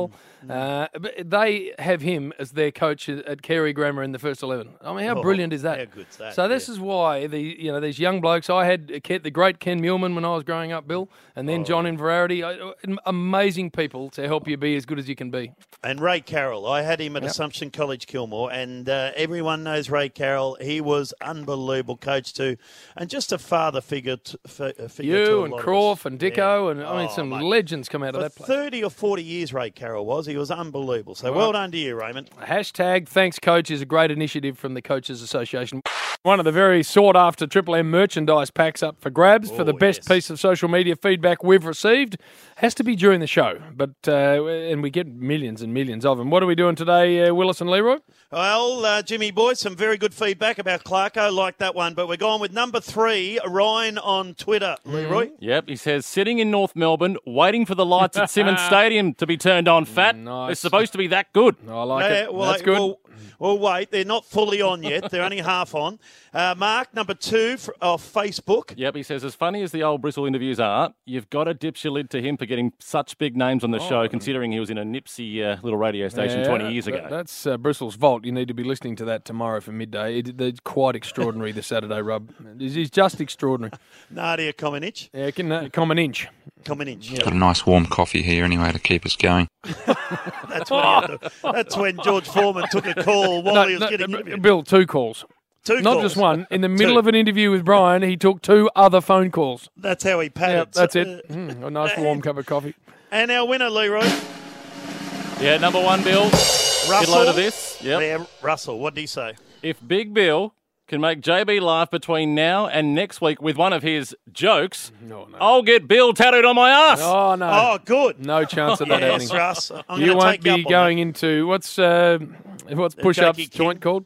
Uh, but they have him as their coach at Carey Grammar in the first eleven. I mean, how Oh, brilliant is that? how good's that, So this is why the you know these young blokes. I had Ken, the great Ken Muleman when I was growing up, Bill, and then Oh. John Inverarity. I- Amazing people to help you be as good as you can be. And Ray Carroll, I had him at Yep. Assumption College, Kilmore, and uh, everyone knows Ray Carroll. He was unbelievable coach too, and just a father figure. To, f- figure to You a and lot of Croft us. and Dicko, and I mean Oh, some mate. legends come out For of that place. thirty or forty years, Ray Carroll was. He was unbelievable. So Right. well done to you, Raymond. Hashtag Thanks Coach is a great initiative from the Coaches Association. One of the very sought-after Triple M merchandise packs up for grabs for the best piece of social media feedback we've received. Has to be during the show, but uh, and we get millions and millions of them. What are we doing today, uh, Willis and Leroy? Well, uh, Jimmy boy, some very good feedback about Clarko. Like that one, but we're going with number three, Ryan on Twitter. Leroy. Yep, he says, sitting in North Melbourne, waiting for the lights at Simmons Stadium to be turned on, Fat. It's supposed to be that good. I like Yeah, it. well, That's uh, good. Well, well, wait, they're not fully on yet. They're only half on. Uh, Mark, number two for, of Facebook. Yep, he says, as funny as the old Bristol interviews are, you've got to dip your lid to him for getting such big names on the Oh. show, considering he was in a Nipsey uh, little radio station Yeah, twenty years ago. that- That's uh, Bristol's Vault. You need to be listening to that tomorrow for midday. It, it's quite extraordinary, the Saturday rub. It's, it's just extraordinary. Nadia Comanich. Yeah, can, uh, common inch. Common inch. Got a nice warm coffee here anyway to keep us going. That's when, he had to- that's when George Foreman took a call while No, he was no, getting uh, interviewed. Bill, two calls. Two Not calls. just one. In the middle Two. of an interview with Brian, he took two other phone calls. That's how he padded. Yeah, that's So, it. Mm, a nice warm cup of coffee. And our winner, Leroy. Yeah, number one, Bill. Russell. Get a load of this. Yep. Yeah, Russell, what did he say? If Big Bill can make J B laugh between now and next week with one of his jokes, I'll get Bill tattooed on my ass. Oh, no. Oh, good. No chance of that Yes, happening. Russ. I'm you gonna won't take you be up on going into, what's uh, what's The push-ups Jakey joint called?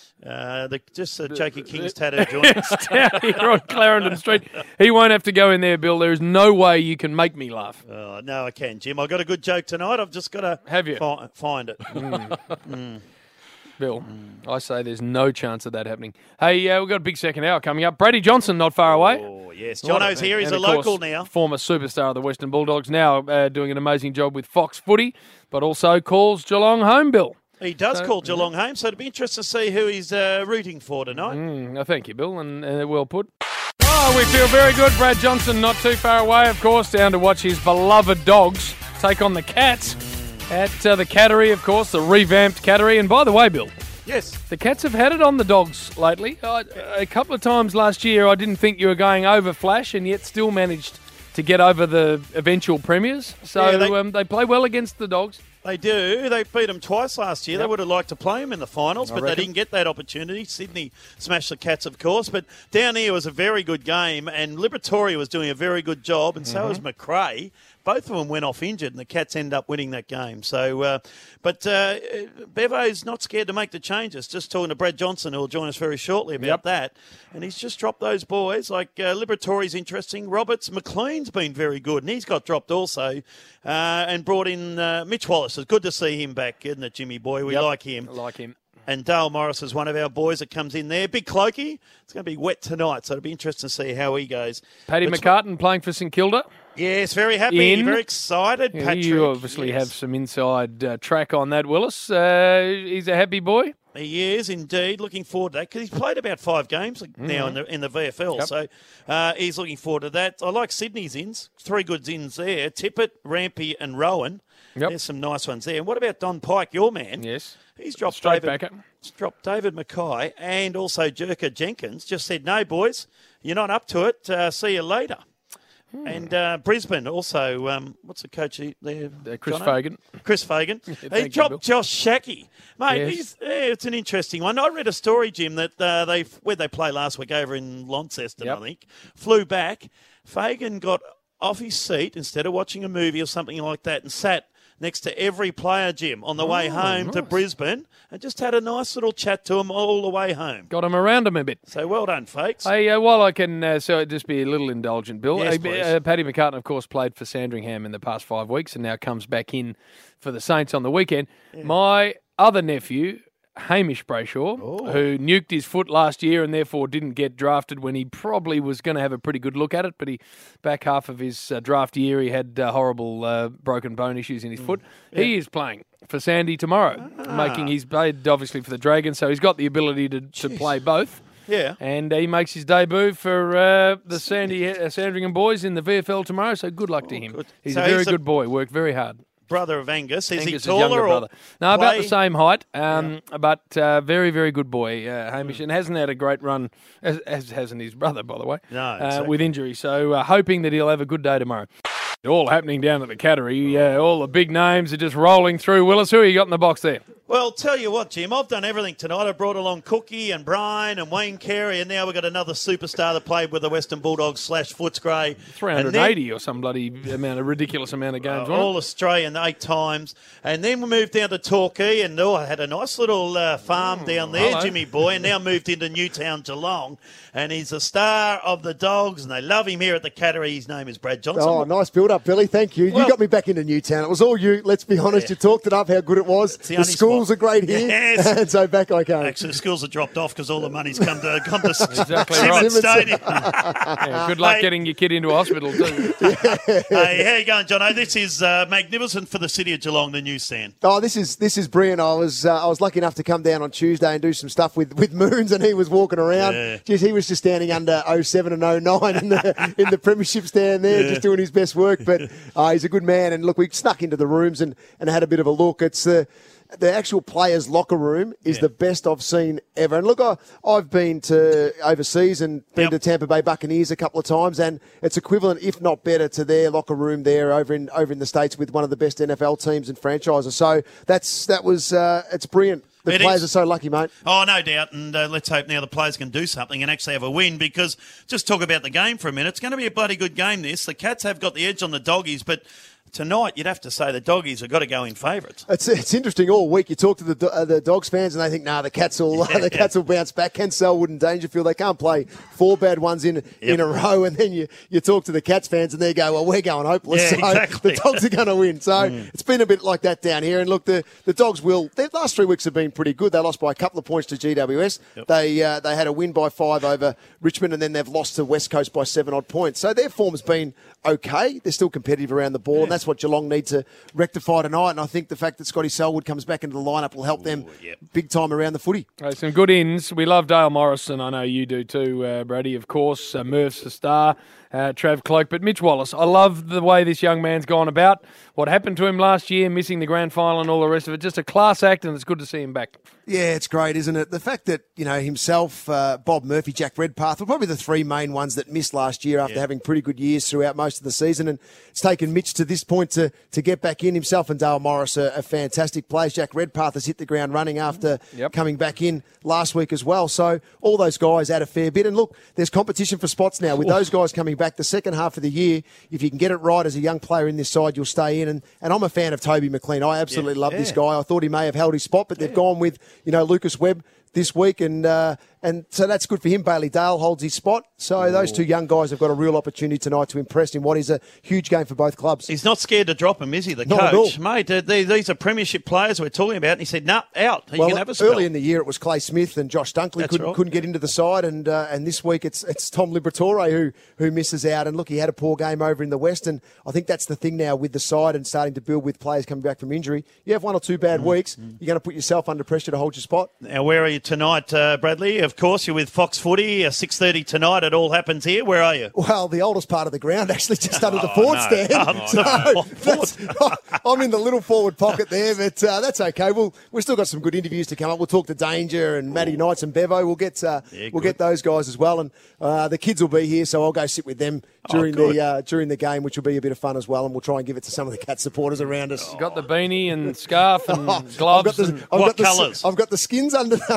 Uh, the, just a Jakey King's tattoo joint. It's down here on Clarendon Street. He won't have to go in there, Bill. There is no way you can make me laugh. Oh, no, I can, Jim. I've got a good joke tonight. I've just got to Have you? fi- find it. Mm. Mm. Bill, I say there's no chance of that happening. Hey, uh, we've got a big second hour coming up. Brady Johnson not far away. Oh, yes. Jono's here. He's And a of course, local now. Former superstar of the Western Bulldogs, now uh, doing an amazing job with Fox Footy, but also calls Geelong home, Bill. He does So- call Geelong home, so it'll be interesting to see who he's uh, rooting for tonight. Mm, no, thank you, Bill, and uh, well put. Oh, we feel very good. Brad Johnson not too far away, of course, down to watch his beloved Dogs take on the Cats at uh, the Cattery, of course, the revamped Cattery. And by the way, Bill, Yes. the Cats have had it on the Dogs lately. Uh, a couple of times last year, I didn't think you were going over Flash, and yet still managed to get over the eventual premiers. So Yeah, they- um, they play well against the Dogs. They do. They beat them twice last year. They Yep. would have liked to play them in the finals, I but they reckon. didn't get that opportunity. Sydney smashed the Cats, of course. But down here was a very good game, and Liberatoria was doing a very good job, and so Mm-hmm. was McRae. Both of them went off injured, and the Cats end up winning that game. So, uh, but uh, Bevo's not scared to make the changes. Just talking to Brad Johnson, who will join us very shortly about Yep. that. And he's just dropped those boys. Like uh, Liberatoria's interesting. Roberts McLean's been very good, and he's got dropped also. Uh, and brought in uh, Mitch Wallace. It's good to see him back, isn't it, Jimmy boy? We Yep. like him. I like him. And Dale Morris is one of our boys that comes in there. Big Clokey. It's going to be wet tonight, so it'll be interesting to see how he goes. Paddy But- McCartan playing for St Kilda. Yes, very happy, In. very excited, Yeah, Patrick. you obviously Yes. have some inside uh, track on that, Willis. Uh, he's a happy boy. He is indeed looking forward to that because he's played about five games now in the in the V F L, Yep. so uh, he's looking forward to that. I like Sydney's ins, three good ins there: Tippett, Rampy, and Rowan. Yep. There's some nice ones there. And what about Don Pike, your man? Yes. He's dropped Straight David, backer. dropped David Mackay and also Jerker Jenkins. Just said, no, boys, you're not up to it. Uh, see you later. Hmm. And uh, Brisbane also, um, what's the coach there? Uh, Chris Jono? Fagan. Chris Fagan. thank he you, dropped Bill. Josh Shackey. Mate, Yes. he's, yeah, it's an interesting one. I read a story, Jim, that uh, they where they played last week over in Launceston, Yep. I think, flew back. Fagan got off his seat instead of watching a movie or something like that and sat next to every player, Jim, on the way Oh, home to nice. Brisbane and just had a nice little chat to him all the way home. Got him around him a bit. So well done, folks. Hey, uh, while I can uh, so just be a little indulgent, Bill. Yes, uh, please. uh, Paddy McCartan, of course, played for Sandringham in the past five weeks and now comes back in for the Saints on the weekend. My other nephew Hamish Brayshaw, who nuked his foot last year and therefore didn't get drafted when he probably was going to have a pretty good look at it. But he back half of his uh, draft year, he had uh, horrible uh, broken bone issues in his foot. Yeah. He is playing for Sandy tomorrow, ah. making his played obviously for the Dragons, so he's got the ability to, to play both. Yeah. And uh, he makes his debut for uh, the Sandy uh, Sandringham boys in the V F L tomorrow, so good luck to him. Good. He's So a very he's a- good boy, worked very hard. Brother of Angus. Is Angus' he taller younger or brother? No, about play- the same height, um, but uh, very, very good boy, uh, Hamish, and hasn't had a great run, as, as hasn't his brother, by the way, No, uh, exactly. with injury. So uh, hoping that he'll have a good day tomorrow. All happening down at the Cattery. Uh, all the big names are just rolling through. Willis, who you got in the box there? Well, tell you what, Jim, I've done everything tonight. I brought along Cookie and Brian and Wayne Carey, and now we've got another superstar that played with the Western Bulldogs slash Footscray. three hundred eighty or some bloody amount, a ridiculous amount of games. Uh, wasn't it? all Australian eight times. And then we moved down to Torquay, and oh, I had a nice little uh, farm down there, hello. Jimmy boy, and now moved into Newtown, Geelong. And he's a star of the Dogs, and they love him here at the Cattery. His name is Brad Johnson. Oh, nice build-up, Billy. Thank you. Well- you got me back into Newtown. It was all you. Let's be honest. Yeah. You talked it up, how good it was. the The, only schools spot. are great here. Yes. And so back I came. Actually, the schools have dropped off because all the money's come to come to Exactly Simmons right. Stadium. Yeah, good luck Hey. getting your kid into hospital too. Hey, how you going, Jono? This is uh, magnificent for the city of Geelong, the newsstand. Oh, this is this is brilliant. I was uh, I was lucky enough to come down on Tuesday and do some stuff with, with Moons, and he was walking around. Yeah. Just he was just standing under oh seven and oh nine in the in the premiership stand there, Yeah. just doing his best work. But uh, he's a good man. And look, we snuck into the rooms and, and had a bit of a look. It's the the actual players' locker room is Yeah. the best I've seen ever. And look, I, I've been to overseas and been Yep. to Tampa Bay Buccaneers a couple of times, and it's equivalent, if not better, to their locker room there over in over in the States with one of the best N F L teams and franchises. So that's that was uh, it's brilliant. The It players is. are so lucky, mate. Oh, no doubt. And uh, let's hope now the players can do something and actually have a win, because just talk about the game for a minute. It's going to be a bloody good game, this. The Cats have got the edge on the Doggies, but tonight you'd have to say the Doggies have got to go in favourites. It's it's interesting all week. You talk to the Do- uh, the Dogs fans and they think, nah, the Cats will uh, the Cats will bounce back. Ken Selwood and Dangerfield, they can't play four bad ones in in a row. And then you, you talk to the Cats fans and they go, well, we're going hopeless. Yeah, so exactly. the Dogs are going to win. So Mm. it's been a bit like that down here. And look, the, the Dogs will. Their last three weeks have been pretty good. They lost by a couple of points to G W S. Yep. They uh, they had a win by five over Richmond, and then they've lost to West Coast by seven odd points. So their form's been okay. They're still competitive around the ball, and that's what Geelong need to rectify tonight. And I think the fact that Scotty Selwood comes back into the lineup will help them big time around the footy. Uh, some good ins. We love Dale Morrison. I know you do too, uh, Brady, of course. Uh, Murph's the star. Uh, Trav Cloak. But Mitch Wallace, I love the way this young man's gone about. What happened to him last year, missing the grand final and all the rest of it. Just a class act, and it's good to see him back. Yeah, it's great, isn't it? The fact that, you know, himself, uh, Bob Murphy, Jack Redpath were probably the three main ones that missed last year after Yeah. having pretty good years throughout most of the season. And it's taken Mitch to this point to, to get back in. Himself and Dale Morris are, are fantastic players. Jack Redpath has hit the ground running after Yep. coming back in last week as well. So all those guys add a fair bit. And look, there's competition for spots now. With those guys coming back the second half of the year, if you can get it right as a young player in this side, you'll stay in. And, and I'm a fan of Toby McLean. I absolutely Yeah. love this Yeah. guy. I thought he may have held his spot, but they've gone with, you know, Lucas Webb this week, and uh, and so that's good for him. Bailey Dale holds his spot. So those two young guys have got a real opportunity tonight to impress in what is a huge game for both clubs. He's not scared to drop him, is he, the Not at coach? all. Mate, uh, they- these are premiership players we're talking about, and he said, nah, out. You Well, can have a spell. early in the year, it was Clay Smith and Josh Dunkley That's couldn't right. couldn't get into the side, and uh, and this week it's it's Tom Liberatore who who misses out. And look, he had a poor game over in the West, and I think that's the thing now with the side and starting to build with players coming back from injury. You have one or two bad weeks, you're going to put yourself under pressure to hold your spot. Now, where are you tonight, uh, Bradley? Of course, you're with Fox Footy, uh, six thirty tonight. It all happens here. Where are you? Well, the oldest part of the ground, actually, just under the Oh, forward no. stand. Oh, So no. that's, I'm in the little forward pocket there, but uh, that's okay. We'll, we've still got some good interviews to come up. We'll talk to Danger and Matty Knights and Bevo. We'll get uh, Yeah, we'll good. get those guys as well, and uh, the kids will be here, so I'll go sit with them during good. the uh, during the game, which will be a bit of fun as well, and we'll try and give it to some of the Cat supporters around us. Got the beanie and scarf and I've got gloves. the, and I've What got the, colours? I've got the skins under the,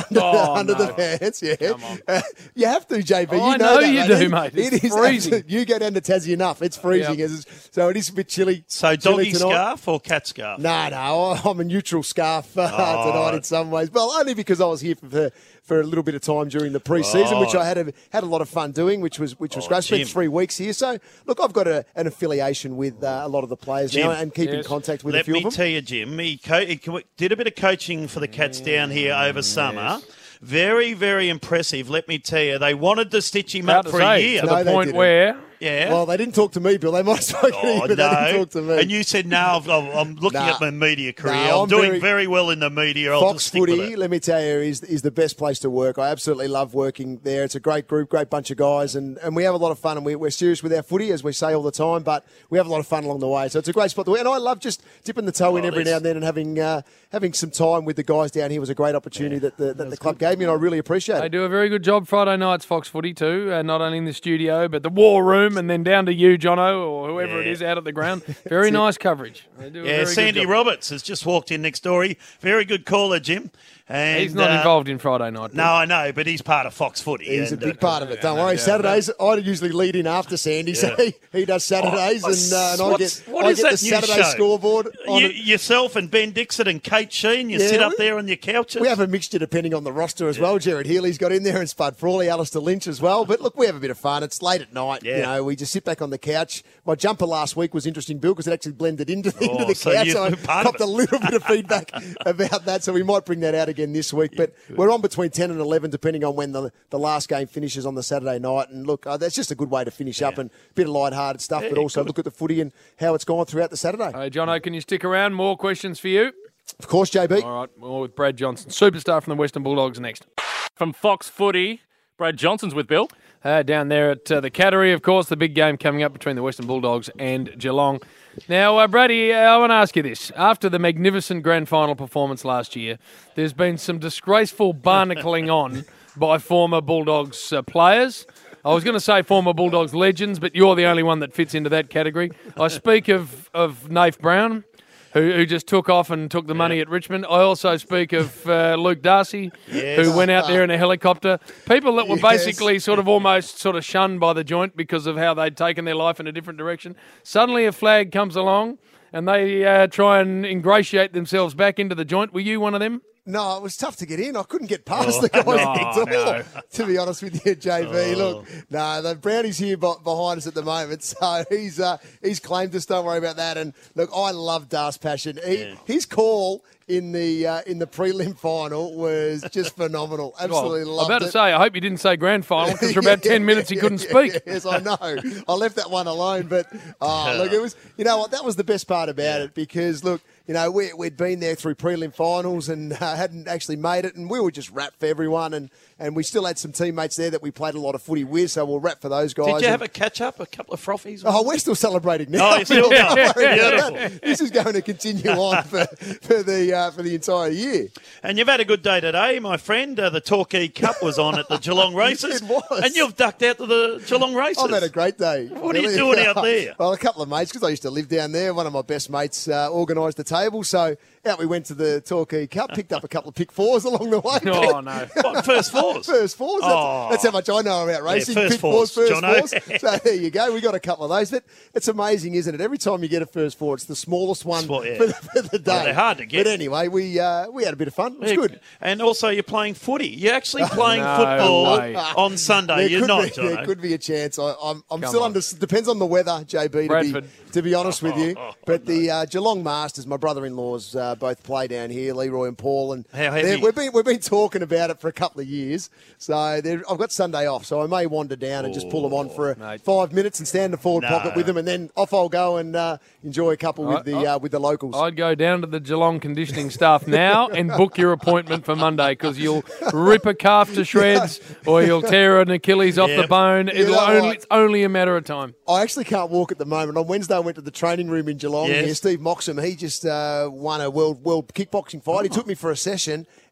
under, Oh, under no. the pants. Yeah, uh, you have to, J B. Oh, you I know, know that, you mate. do, mate. It's It is freezing. absolute- You go down to Tassie enough; it's freezing. Yep. It's- so it is a bit chilly. So chilly doggy tonight. scarf or cat scarf? No, no, I'm a neutral scarf uh, Oh. tonight in some ways. Well, only because I was here for for a little bit of time during the pre-season, Oh. which I had a, had a lot of fun doing, which was which was Oh, great. I spent Jim. three weeks here, so look, I've got a, an affiliation with uh, a lot of the players Jim, now, and keep in yes. contact with Let a few me of them. tell you, Jim, he, co- he co- did a bit of coaching for the Cats down here over summer. Very, very impressive, let me tell you. They wanted to stitch him About up to for say, a year. to No, the they point didn't. where Yeah. Well, they didn't talk to me, Bill. They might have spoken to you, Oh, but no. they didn't talk to me. And you said, no, I'm, I'm looking Nah. at my media career. No, I'm, I'm doing very- very, well in the media. I'll Fox just stick with Footy, it. let me tell you, is is the best place to work. I absolutely love working there. It's a great group, great bunch of guys, and, and we have a lot of fun. And we, we're serious with our footy, as we say all the time, but we have a lot of fun along the way. So it's a great spot to work. And I love just dipping the toe in Oh, every this- now and then and having uh, having some time with the guys down here was a great opportunity that the, that the club gave me, and I really appreciate they it. do a very good job Friday nights, Fox Footy too, uh, not only in the studio, but the war room, and then down to you, Jono, or whoever it Yeah. is out at the ground. Very nice coverage. They do a Yeah, very good Sandy job. Roberts has just walked in next door. He- Very good caller, Jim. And, He's not uh, involved in Friday night. No, I know, but he's part of Fox Footy. He's a and, big uh, part of it. Don't worry. yeah, Saturdays, I usually lead in after Sandy, so Yeah. he, he does Saturdays, Oh, and, uh, and I what's- get, what I is get that the new Saturday show? scoreboard. on You, it. yourself and Ben Dixon and Kate Sheen, you Yeah, sit up we- there on your couches. We have a mixture depending on the roster as well. Jared Healy's got in there, and Spud Frawley, Alistair Lynch as well. But look, we have a bit of fun. It's late at night. You Yeah. know, we just sit back on the couch. My jumper last week was interesting, Bill, because it actually blended into, the into Oh, the so couch. you So I were part of copped a little bit of feedback about that. So we might bring that out again this week. But we're on between ten and eleven, depending on when the, the last game finishes on the Saturday night. And look, uh, that's just a good way to finish up, and a bit of light-hearted stuff, but Yeah, also good. look at the footy and how it's gone throughout the Saturday. Hey, Jono, can you stick around? More questions for you. Of course, J B. All right, more with Brad Johnson, superstar from the Western Bulldogs next. From Fox Footy, Brad Johnson's with Bill. Uh, down there at uh, the Cattery, of course, the big game coming up between the Western Bulldogs and Geelong. Now, uh, Brady, uh, I want to ask you this. After the magnificent grand final performance last year, there's been some disgraceful barnacling on by former Bulldogs uh, players. I was going to say former Bulldogs legends, but you're the only one that fits into that category. I speak of, of Nath Brown, who, who just took off and took the money at Richmond. I also speak of uh, Luke Darcy, Yes. who went out there in a helicopter. People that were Yes. basically sort of almost sort of shunned by the joint because of how they'd taken their life in a different direction. Suddenly a flag comes along and they uh, try and ingratiate themselves back into the joint. Were you one of them? No, it was tough to get in. I couldn't get past Oh, the guys no, at the door, no. to be honest with you, J V. Oh. Look, no, the Brownie's here be- behind us at the moment, so he's uh, he's claimed us. Don't worry about that. And look, I love Das Passion. He, Yeah. His call in the uh, in the prelim final was just phenomenal. Absolutely Well, loved I'm about it. to say, I hope you didn't say grand final because for about ten minutes he couldn't speak. Yes, I know. I left that one alone, but oh, look, it was. You know what? That was the best part about it because look, you know, we, we'd been there through prelim finals and uh, hadn't actually made it, and we were just wrapped for everyone, and, and we still had some teammates there that we played a lot of footy with, so we'll wrap for those guys. Did you and- have a catch-up, a couple of frothies? Oh, we're still celebrating now. Oh, you're still Don't going. worry about Beautiful. that. This is going to continue on for, for the uh, for the entire year. And you've had a good day today, my friend. Uh, the Torquay Cup was on at the Geelong races. It was. And you've ducked out to the Geelong races. I've had a great day. What are you doing out there? Well, a couple of mates, because I used to live down there. One of my best mates uh, organised the table, so out we went to the Torquay Cup, picked up a couple of pick fours along the way. Oh, no. What, first fours? First fours. That's, Oh. that's how much I know about racing. first pick fours, fours, first Jono. fours. So there you go. We got a couple of those. But it's amazing, isn't it? Every time you get a first four, it's the smallest one Small, yeah. for, the, for the day. Well, they're hard to get. But anyway, we uh, we had a bit of fun. It was Yeah, good. And also, you're playing footy. You're actually playing No football way. on Sunday. There You're could not, be, Jono. there could be a chance. I, I'm, I'm Come still on. under. Depends on the weather, J B. To be, Bradford. to be honest with you, but the uh, Geelong Masters, my brother-in-laws uh, both play down here, Leroy and Paul, and How they're- heavy? we've been we've been talking about it for a couple of years. So they're- I've got Sunday off, so I may wander down and just pull them on for a, mate. five minutes and stand in the forward No. pocket with them, and then off I'll go and uh, enjoy a couple with the uh, with the locals. I'd go down to the Geelong conditioning staff now and book your appointment for Monday because you'll rip a calf to shreds or you'll tear an Achilles off Yeah. the bone. It'll know only, what? it's only a matter of time. I actually can't walk at the moment. On Wednesday, I went to the training room in Geelong. Yes. Here, Steve Moxham, he just uh, won a world world kickboxing fight. He took me for a session,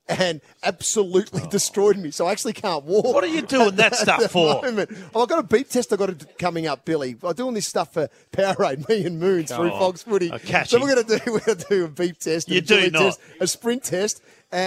and absolutely destroyed me. So I actually can't walk. What are you doing that stuff at the for? moment. Oh, I've got a beep test I've got to, coming up, Billy. I'm doing this stuff for Powerade, me and Moons Come through on. Fox Footy. Oh, catchy. So we're going to do we're going to do a beep test, You and a do Billy not. test, a sprint test,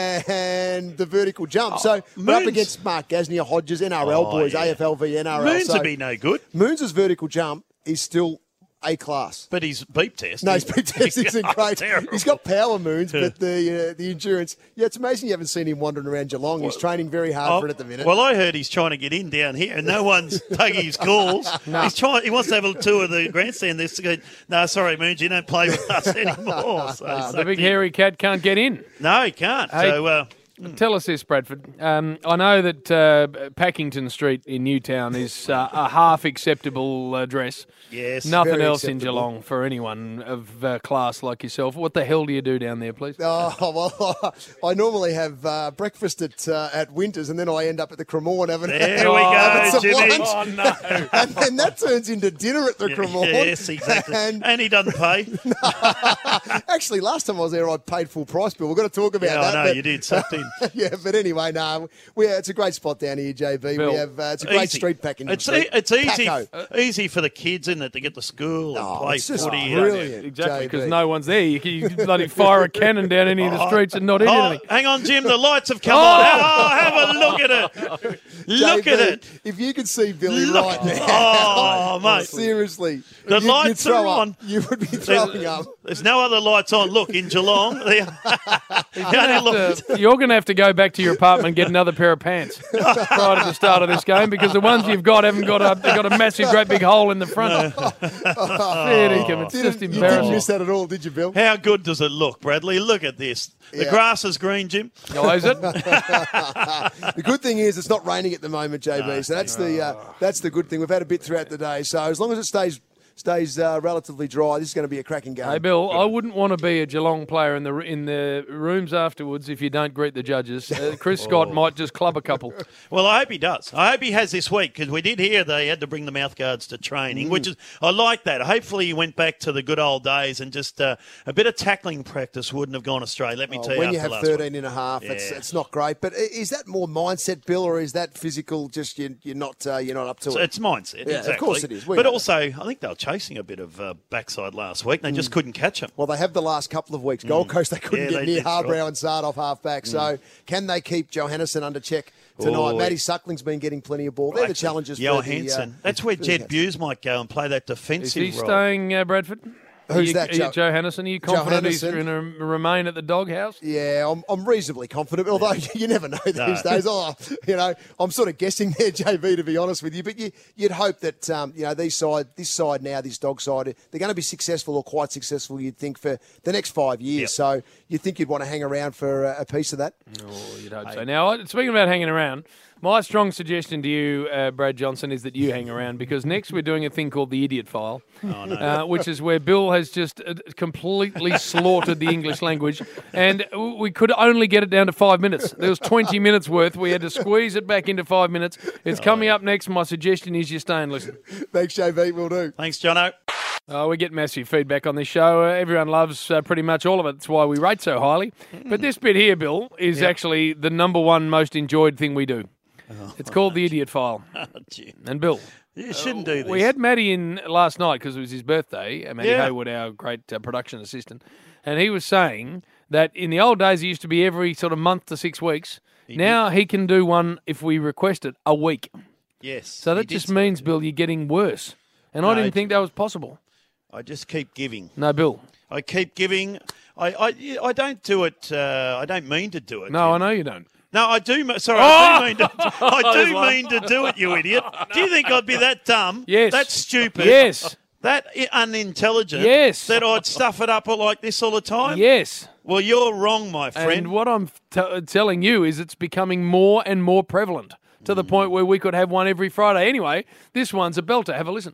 and the vertical jump. Oh, so we're up Moons- against Mark Gasnier, Hodges, N R L Oh, boys, yeah. A F L v N R L. Moons so would be no good. Moons' vertical jump is still A class. But his beep test. No, his beep test isn't Oh, great. terrible. He's got power, Moons, but the uh, the endurance. Yeah, it's amazing you haven't seen him wandering around Geelong. He's training very hard Oh, for it at the minute. Well, I heard he's trying to get in down here, and no one's taking his calls. No. He's trying. He wants to have a tour of the grandstand. This to go. No, sorry, Moons, you don't play with us anymore. So, the so big he- hairy cat can't get in. No, he can't. Hey, so. Uh, Tell us this, Bradford. Um, I know that uh, Packington Street in Newtown is uh, a half acceptable address. Yes, Nothing very else in acceptable. Geelong for anyone of uh, class like yourself. What the hell do you do down there, please? Oh, well, I normally have uh, breakfast at uh, at Winters, and then I end up at the Cremorne having, There we having go, some Jimmy. lunch. Oh, no. And then that turns into dinner at the Cremorne. yes, exactly. And And he doesn't pay. actually, last time I was there, I paid full price bill. We're going to talk about Yeah, that. I know but- you did. Sucked in. yeah, but anyway, no, we, it's a great spot down here, J B. Bill, we have uh, it's a great Easy. street packing. It's e- it's easy Paco. uh, easy for the kids, isn't it, to get to school and Oh, play it's just footy. brilliant. Exactly, J B. because no one's there. You can, you can bloody fire a cannon down any of the streets and not hit Oh, anything. hang on, Jim. The lights have come Oh! on. Oh, have a look at it. Look J B, at it. If you could see Billy Look- right now. Oh, mate. Seriously. The you, lights you'd throw are up. on. You would be throwing up. There's no other lights on. Look, in Geelong. the- You're gonna have to- You're going to have to go back to your apartment and get another pair of pants prior to the start of this game because the ones you've got haven't got a they've got a massive, great big hole in the front. Fair dinkum, it's Didn't- just you didn't embarrassing. miss that at all, did you, Bill? How good does it look, Bradley? Look at this. The Yeah. grass is green, Jim. Oh, is it? The good thing is it's not raining at the moment, J B. So that's the uh, that's the good thing. We've had a bit throughout the day. So as long as it stays stays uh, relatively dry, this is going to be a cracking game. Hey, Bill, I wouldn't want to be a Geelong player in the in the rooms afterwards if you don't greet the judges. Uh, Chris Scott might just club a couple. Well, I hope he does. I hope he has this week because we did hear they had to bring the mouthguards to training, which is I like that. Hopefully, he went back to the good old days and just uh, a bit of tackling practice wouldn't have gone astray. Let me Oh, tell you, when you after have last thirteen week. and a half, it's, Yeah. it's not great. But i- is that more mindset, Bill, or is that physical? Just you, you're not uh, you're not up to So it. it's mindset. Yeah, exactly. of course it is. We But know also, I think they were chasing a bit of uh, backside last week. They just couldn't catch him. Well, they have the last couple of weeks. Gold Coast, they couldn't Mm. Yeah, get they near did, Harbrow right. and Sard half back. So can they keep Johannesson under check tonight? Oh, Matty yeah. Suckling's been getting plenty of ball. They're the challenges for the, uh, Johansson. That's where for the Jed Cats. Buse might go and play that Is defensive he role. staying, uh, Bradford? Are Who's you, that, Are you, Joe? Joe Hannison? Are you confident he's Hannison? going to remain at the doghouse? Yeah, I'm, I'm reasonably confident, although you never know these No. days. Oh, you know, I'm sort of guessing there, J B, to be honest with you. But you, you'd hope that, um, you know, these side, this side now, this dog side, they're going to be successful or quite successful, you'd think, for the next five years. Yep. So you'd think you'd want to hang around for a, a piece of that. Oh, you'd hope so. Now, speaking about hanging around, my strong suggestion to you, uh, Brad Johnson, is that you hang around because next we're doing a thing called the Idiot File, Oh, no. uh, which is where Bill has just uh, completely slaughtered the English language, and we could only get it down to five minutes. There was twenty minutes worth. We had to squeeze it back into five minutes. It's coming up next. My suggestion is you stay and listen. Thanks, J B. We'll do. Thanks, Jono. Oh, we get massive feedback on this show. Uh, everyone loves uh, pretty much all of it. That's why we rate so highly. But this bit here, Bill, is Yep. actually the number one most enjoyed thing we do. It's called the Idiot File. Oh, gee. And Bill, You shouldn't do this. we had Matty in last night because it was his birthday. uh, Matty Yeah. Hayward, our great uh, production assistant. And he was saying that in the old days it used to be every sort of month to six weeks. now he can do one, if we request it, a week. Yes. So that he did just say means, that. Bill, you're getting worse. And I No, didn't it- think that was possible. I just keep giving. No, Bill. I keep giving. I, I, I don't do it. Uh, I don't mean to do it. No, I Jim. know you don't. No, I do. me- Sorry, Oh! I do mean to. I There's do one. mean to do it, you idiot. Do you think I'd be that dumb? Yes. That's stupid. Yes. That i- unintelligent. Yes. That I'd stuff it up like this all the time. Yes. Well, you're wrong, my friend. And what I'm t- telling you is it's becoming more and more prevalent to the point where we could have one every Friday. Anyway, this one's a belter. Have a listen.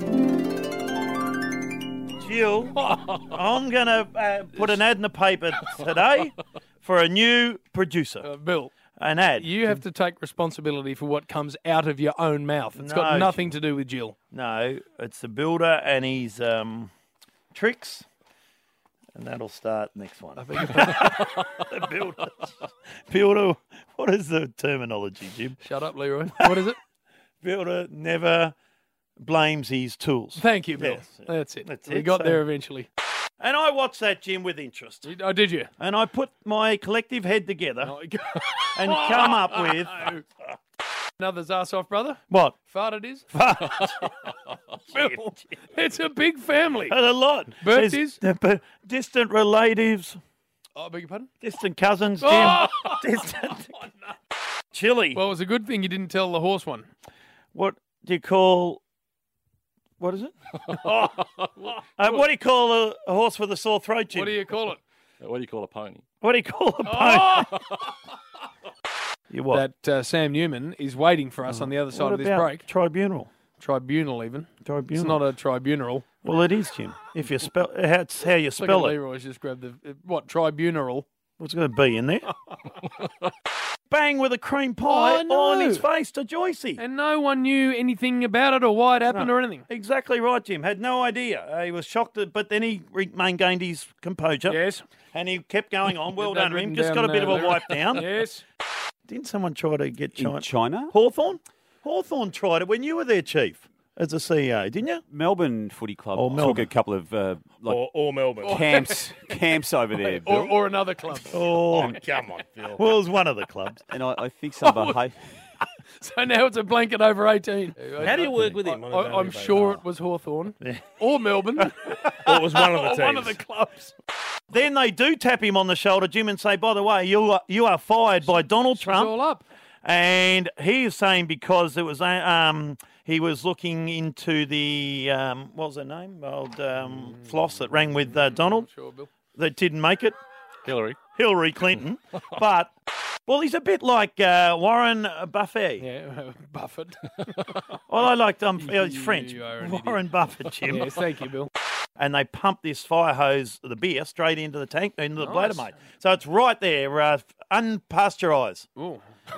Jill, I'm going to uh, put an ad in the paper today for a new producer. Uh, Bill. An ad. You have to take responsibility for what comes out of your own mouth. It's No, got nothing to do with Jill. No, it's the builder and his um, tricks. And that'll start next one. The builder. Builder, what is the terminology, Jim? Shut up, Leroy. What is it? Builder never blames his tools. Thank you, Bill. Yes. That's it. That's we it. got So- there eventually. And I watched that, Jim, with interest. Oh, did you? And I put my collective head together and come up with... Another's ass off, brother. What? Fart it is. Bill, it's a big family. And a lot. Birthdays. There's the- distant relatives. Oh, I beg your pardon? Distant cousins, Jim. Oh! Distant. Chili. Well, it was a good thing you didn't tell the horse one. What do you call... What is it? uh, what do you call a, a horse with a sore throat, Jim? What do you call it? What do you call a pony? What do you call a pony? Oh! You what? That uh, Sam Newman is waiting for us on the other side What of this about break. Tribunal. Tribunal, even. Tribunal. It's not a tribunal. Well, it is, Jim. If you spell, that's how you Look spell at it. Leroy's just grabbed the uh, what tribunal? What's going to be in there? Bang with a cream pie Oh, no. on his face to Joycey. And no one knew anything about it or why it happened No. or anything. Exactly right, Jim. Had no idea. Uh, he was shocked, at, but then he re- maintained his composure. Yes. And he kept going on. Well Get that done to him. written Just down got a bit of there, a Larry. wipe down. Yes. Didn't someone try to get China? In China? Hawthorn? Hawthorn tried it when you were there, Chief, as a C E O, didn't you? Melbourne Footy Club Oh, took Melbourne. a couple of uh, like Or, or Melbourne. camps camps over there, Bill. Or, or another club. Oh, Come on, Phil. well, it was one of the clubs. and I, I think some behaviour. So now it's a blanket over eighteen. How do you work with him? I, on a daily I'm basis? sure it was Hawthorn or Melbourne. Or it was one of the or one of the teams. clubs. Then they do tap him on the shoulder, Jim, and say, by the way, you are, you are fired by Donald It's Trump. all up. And he is saying because it was uh, um, he was looking into the, um, what was her name? Old um, Floss that rang with uh, Donald. Sure, Bill. That didn't make it. Hillary. Hillary Clinton. But, well, he's a bit like uh, Warren Buffett. Yeah, Buffett. Well, I like um, he's French. You are an Warren Buffett, Jim. Yes, thank you, Bill. And they pump this fire hose, the beer, straight into the tank, into the Nice. bladder, mate. So it's right there, uh, unpasteurised. Ooh.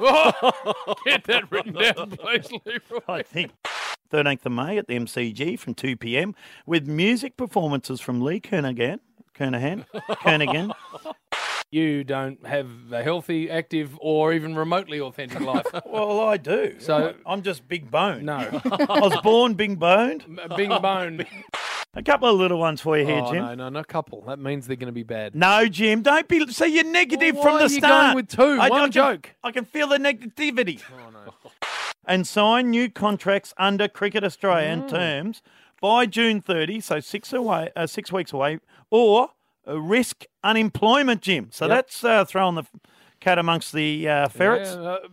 Get that written down, please, Leroy. I think. thirteenth of May at the M C G from two p.m. with music performances from Lee Kernaghan. Kernahan. Kernaghan. You don't have a healthy, active, or even remotely authentic life. Well, I do. So- I'm just big boned. No. I was born big boned. Bing bone. A couple of little ones for you here, Oh, Jim. no, no, no couple. That means they're going to be bad. No, Jim, don't be. So you're negative Well, from why the are you start. going with two? I, One I can, joke. I can feel the negativity. Oh, no. And sign new contracts under Cricket Australia Mm. terms by June thirtieth, so six away, uh, six weeks away, or uh, risk unemployment, Jim. So Yep. that's uh, throwing the cat amongst the uh, ferrets. Yeah, uh,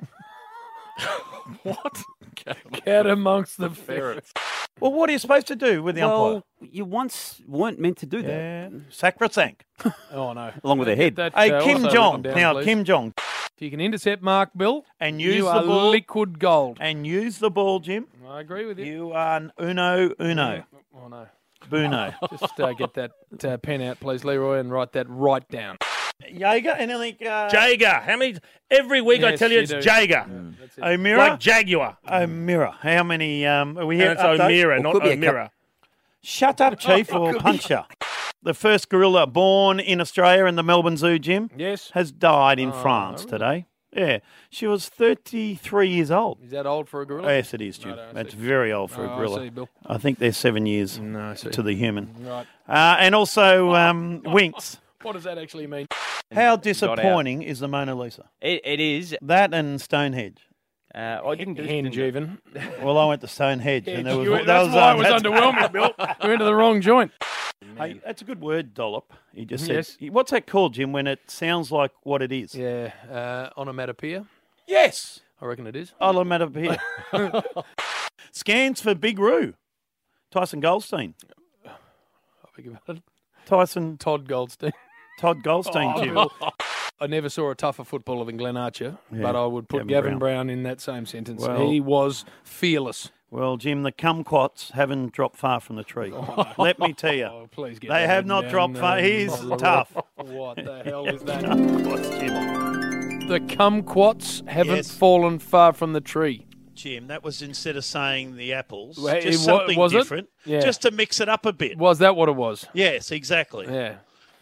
what? Cat amongst the ferrets. Well, what are you supposed to do with the Well, umpire? you once weren't meant to do that. Yeah, sacrosanct. Oh, no. Along with their head. That, Hey, uh, Kim also Jong. written down, Now, please. Kim Jong. If you can intercept Mark Bill, And use you the are ball. liquid gold. And use the ball, Jim. I agree with you. You are an uno uno. Oh, no. Buno. Just uh, get that uh, pen out, please, Leroy, and write that right down. Jaeger, anything? Uh, Jaeger. How many? Every week I Yes, tell you you it's do. Jaeger. That's it. O'Meara? Like Jaguar. O'Meara. How many? Um, are we And here? it's update? O'Meara, not could be a O'Meara. Shut up, Chief, or punch you. The first gorilla born in Australia in the Melbourne Zoo, Jim, Yes. has died in Oh, France really? today. Yeah. She was thirty-three years old. Is that old for a gorilla? Yes, it is, Jim. Right, I That's see. very old for Oh, a I gorilla. see, Bill. I think they're seven years No, I see. to the human. Right. Uh, and also um, Winks. What does that actually mean? How disappointing is the Mona Lisa? It, it is. That and Stonehenge. Uh, I didn't do Hinge, even. Well, I went to Stonehenge. and there was, You- that that's was, why um, it was that's- underwhelming, Bill. We went to the wrong joint. Hey, that's a good word, dollop. He just said. Yes. What's that called, Jim, when it sounds like what it is? Yeah, uh, onomatopoeia. Yes. I reckon it is. Onomatopoeia. Scans for Big Roo. Tyson Goldstein. I beg your pardon. Tyson Todd Goldstein. Todd Goldstein, Oh, Jim. Bill. I never saw a tougher footballer than Glenn Archer, Yeah, but I would put Gavin Gavin, Brown. Brown. in that same sentence. Well- he was fearless. Well, Jim, the kumquats haven't dropped far from the tree. Let me tell you. Oh, please get They that have written not down, dropped far. uh, He's Leroy. tough. What the hell is that? Kumquats, Jim. The kumquats haven't Yes. fallen far from the tree. Jim, that was instead of saying the apples, Well, just it wa- something was it? different, Yeah. just to mix it up a bit. Was that what it was? Yes, exactly. Yeah.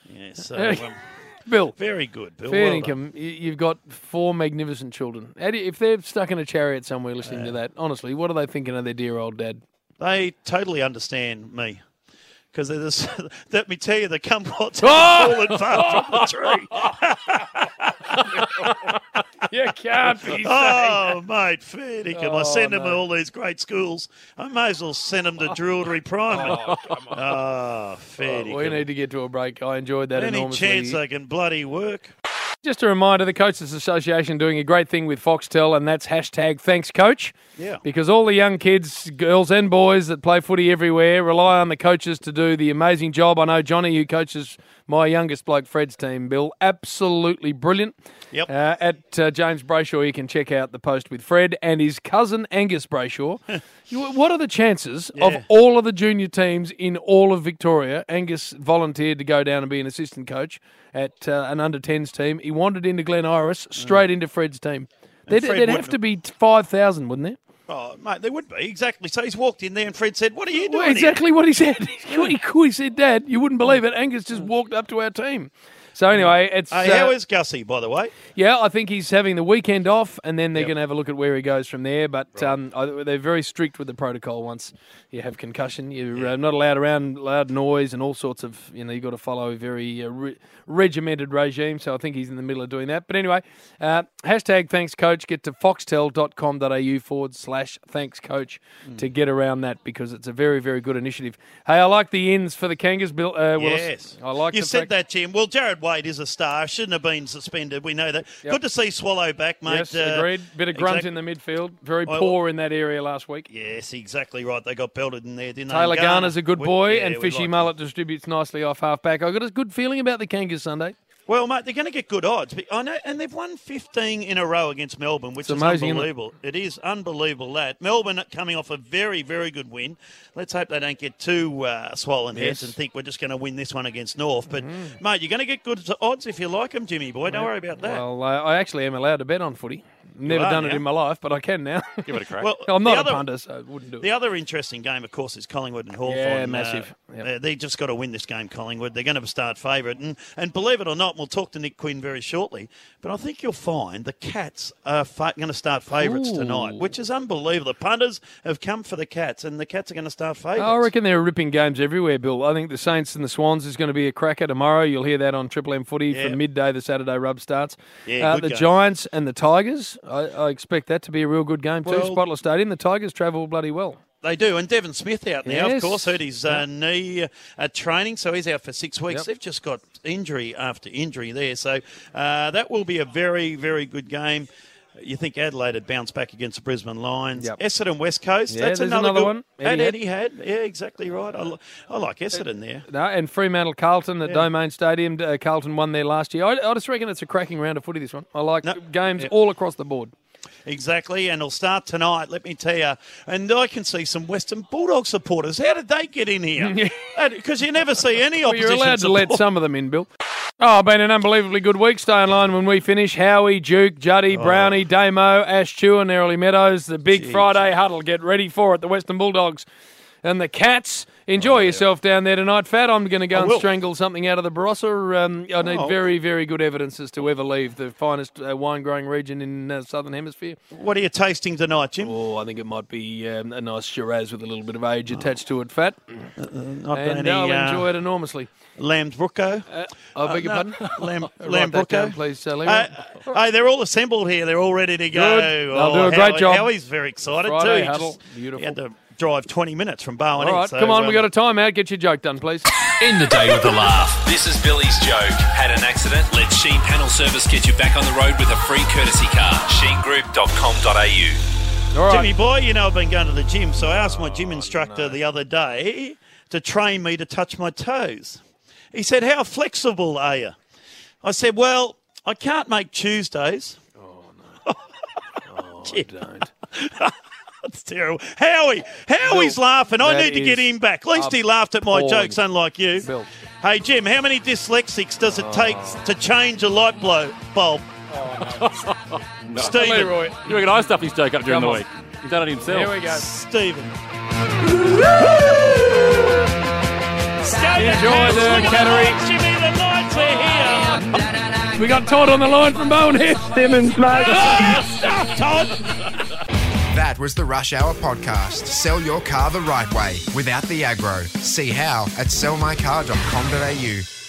Yes, so, um, Bill. very good, Bill. Fair Well income. You- You've got four magnificent children. How do you- if they're stuck in a chariot somewhere listening Uh, to that, honestly, what are they thinking of their dear old dad? They totally understand me. Because they're this, let me tell you, the kumquats Oh! haven't fallen far from the tree. You can't be saying Oh, that. mate, fair dinkum. Oh, I send them no. to all these great schools. I may as well send them to Jewellery Primary. Oh, come on. Oh, fair Oh, we dinkum. need to get to a break. I enjoyed that Any enormously. chance they can bloody work? Just a reminder, the Coaches Association doing a great thing with Foxtel, and that's hashtag Thanks Coach. Yeah. Because all the young kids, girls and boys that play footy everywhere rely on the coaches to do the amazing job. I know Johnny, who coaches my youngest bloke, Fred's team, Bill, absolutely brilliant. Yep. Uh, at uh, James Brayshaw, you can check out the post with Fred and his cousin Angus Brayshaw. You- what are the chances Yeah. of all of the junior teams in all of Victoria? Angus volunteered to go down and be an assistant coach at uh, an under tens team. He wandered into Glen Iris, straight into Fred's team. There'd, Fred there'd have wouldn't to be five thousand, wouldn't there? Oh, mate, there would be, exactly. So he's walked in there and Fred said, what are you doing Well, here?" exactly what he said. he, he said, Dad, you wouldn't believe it. Angus just walked up to our team. So anyway, it's... Hey, uh, how is Gussie, by the way? Yeah, I think he's having the weekend off, and then they're going to have a look at where he goes from there. But um, I, they're very strict with the protocol. Once you have concussion, you're uh, not allowed around loud noise and all sorts of, you know, you've got to follow a very uh, re- regimented regime. So I think he's in the middle of doing that. But anyway, uh, hashtag thanks coach. Get to foxtel.com.au forward slash thanks coach Mm. to get around that, because it's a very, very good initiative. Hey, I like the ins for the Kangas, Bill. Uh, Willis. Yes. I like You the said fact- that, Jim. Well, Jared Wade is a star. Shouldn't have been suspended. We know that. Yep. Good to see Swallow back, mate. Yes, Uh, agreed. Bit of grunt exact- in the midfield. Very Well, poor in that area last week. Yes, exactly right. They got belted in there, didn't Taylor they? Garner's a good we- boy, yeah, and we Fishy like Mullet distributes nicely off half-back. I've got a good feeling about the Kangas Sunday. Well, mate, they're going to get good odds. But I know, and they've won fifteen in a row against Melbourne, which It's is amazing, isn't it? unbelievable. It is unbelievable that Melbourne coming off a very, very good win. Let's hope they don't get too uh, swollen heads Yes. and think we're just going to win this one against North. But mate, you're going to get good odds if you like them, Jimmy boy. Don't worry about that. Well, uh, I actually am allowed to bet on footy. Never are done it now. in my life, but I can now. Give it a crack. Well, I'm the not other- a punter, so I wouldn't do it. The other interesting game, of course, is Collingwood and Hawthorn. Yeah, massive. Uh, Yep. uh, they just got to win this game, Collingwood. They're going to start favourite. And, and believe it or not, we'll talk to Nick Quinn very shortly, but I think you'll find the Cats are fa- going to start favourites Ooh. tonight, which is unbelievable. The punters have come for the Cats, and the Cats are going to start favourites. I reckon there are ripping games everywhere, Bill. I think the Saints and the Swans is going to be a cracker tomorrow. You'll hear that on Triple M Footy Yeah. from midday. The Saturday rub starts. Yeah, uh, good the game. Giants and the Tigers. I, I expect that to be a real good game too. Well- Spotler Stadium. The Tigers travel bloody well. They do, and Devon Smith out now, Yes. of course, hurt his uh, knee uh, training, so he's out for six weeks. Yep. They've just got injury after injury there, so uh, that will be a very, very good game. You think Adelaide had bounced back against the Brisbane Lions. Yep. Essendon West Coast, Yeah, that's there's another, another good one. And Eddie Eddie had. Yeah, exactly right. I, li- I like Essendon there. No, and Fremantle Carlton at Yeah. Domain Stadium. Uh, Carlton won there last year. I, I just reckon it's a cracking round of footy, this one. I like No. games Yep. all across the board. Exactly, and it'll start tonight, let me tell you. And I can see some Western Bulldog supporters. How did they get in here? Because you never see any Well, opposition you're allowed to let support- some of them in, Bill. Oh, been an unbelievably good week. Stay online when we finish. Howie, Duke, Juddy, Oh. Brownie, Damo, Ash Chew and Early Meadows. The big Friday huddle. Get ready for it. The Western Bulldogs and the Cats. Enjoy yourself down there tonight, Fat. I'm going to go I and will. strangle something out of the Barossa. Um, I need Oh. very, very good evidence as to ever leave the finest uh, wine-growing region in the uh, Southern Hemisphere. What are you tasting tonight, Jim? Oh, I think it might be um, a nice Shiraz with a little bit of age attached to it, Fat. Not and any, I'll uh, enjoy it enormously. Lamb's Brookco. Uh, I beg your no, pardon? Lamb, Write Lamb that down, Brookco. please, uh, Leroy. Uh, hey, they're all assembled here. They're all ready to go. Good. They'll do a great Howie, job. Howie's very excited Friday too. He huddle. just- Beautiful. He had to drive twenty minutes from Bowen. All right, so, come on, we um, got a timeout. Get your joke done, please. End the day with a laugh. This is Billy's joke. Had an accident? Let Sheen Panel Service get you back on the road with a free courtesy car. sheen group dot com dot a u. All right. Jimmy boy, you know I've been going to the gym, so I asked my gym instructor the other day to train me to touch my toes. He said, "How flexible are you?" I said, "Well, I can't make Tuesdays." Oh, no. Oh, don't. That's terrible. Howie, Howie's Bill, laughing. I that need to get is him back. At least he laughed at my appalling. jokes, unlike you. Bill. Hey, Jim, how many dyslexics does it take to change a light blow bulb? No. Stephen. Leroy. You reckon I stuffed his joke up during Come the on. week? He's done it himself. Here we go. Stephen. Enjoy the Look at cattery. lights, Jimmy, the lights. Simmons, we're here. We got Todd on the line from Bonehead. Simmons, mate. Oh, stuff, Todd. That was the Rush Hour podcast. Sell your car the right way, without the aggro. See how at sell my car dot com dot a u.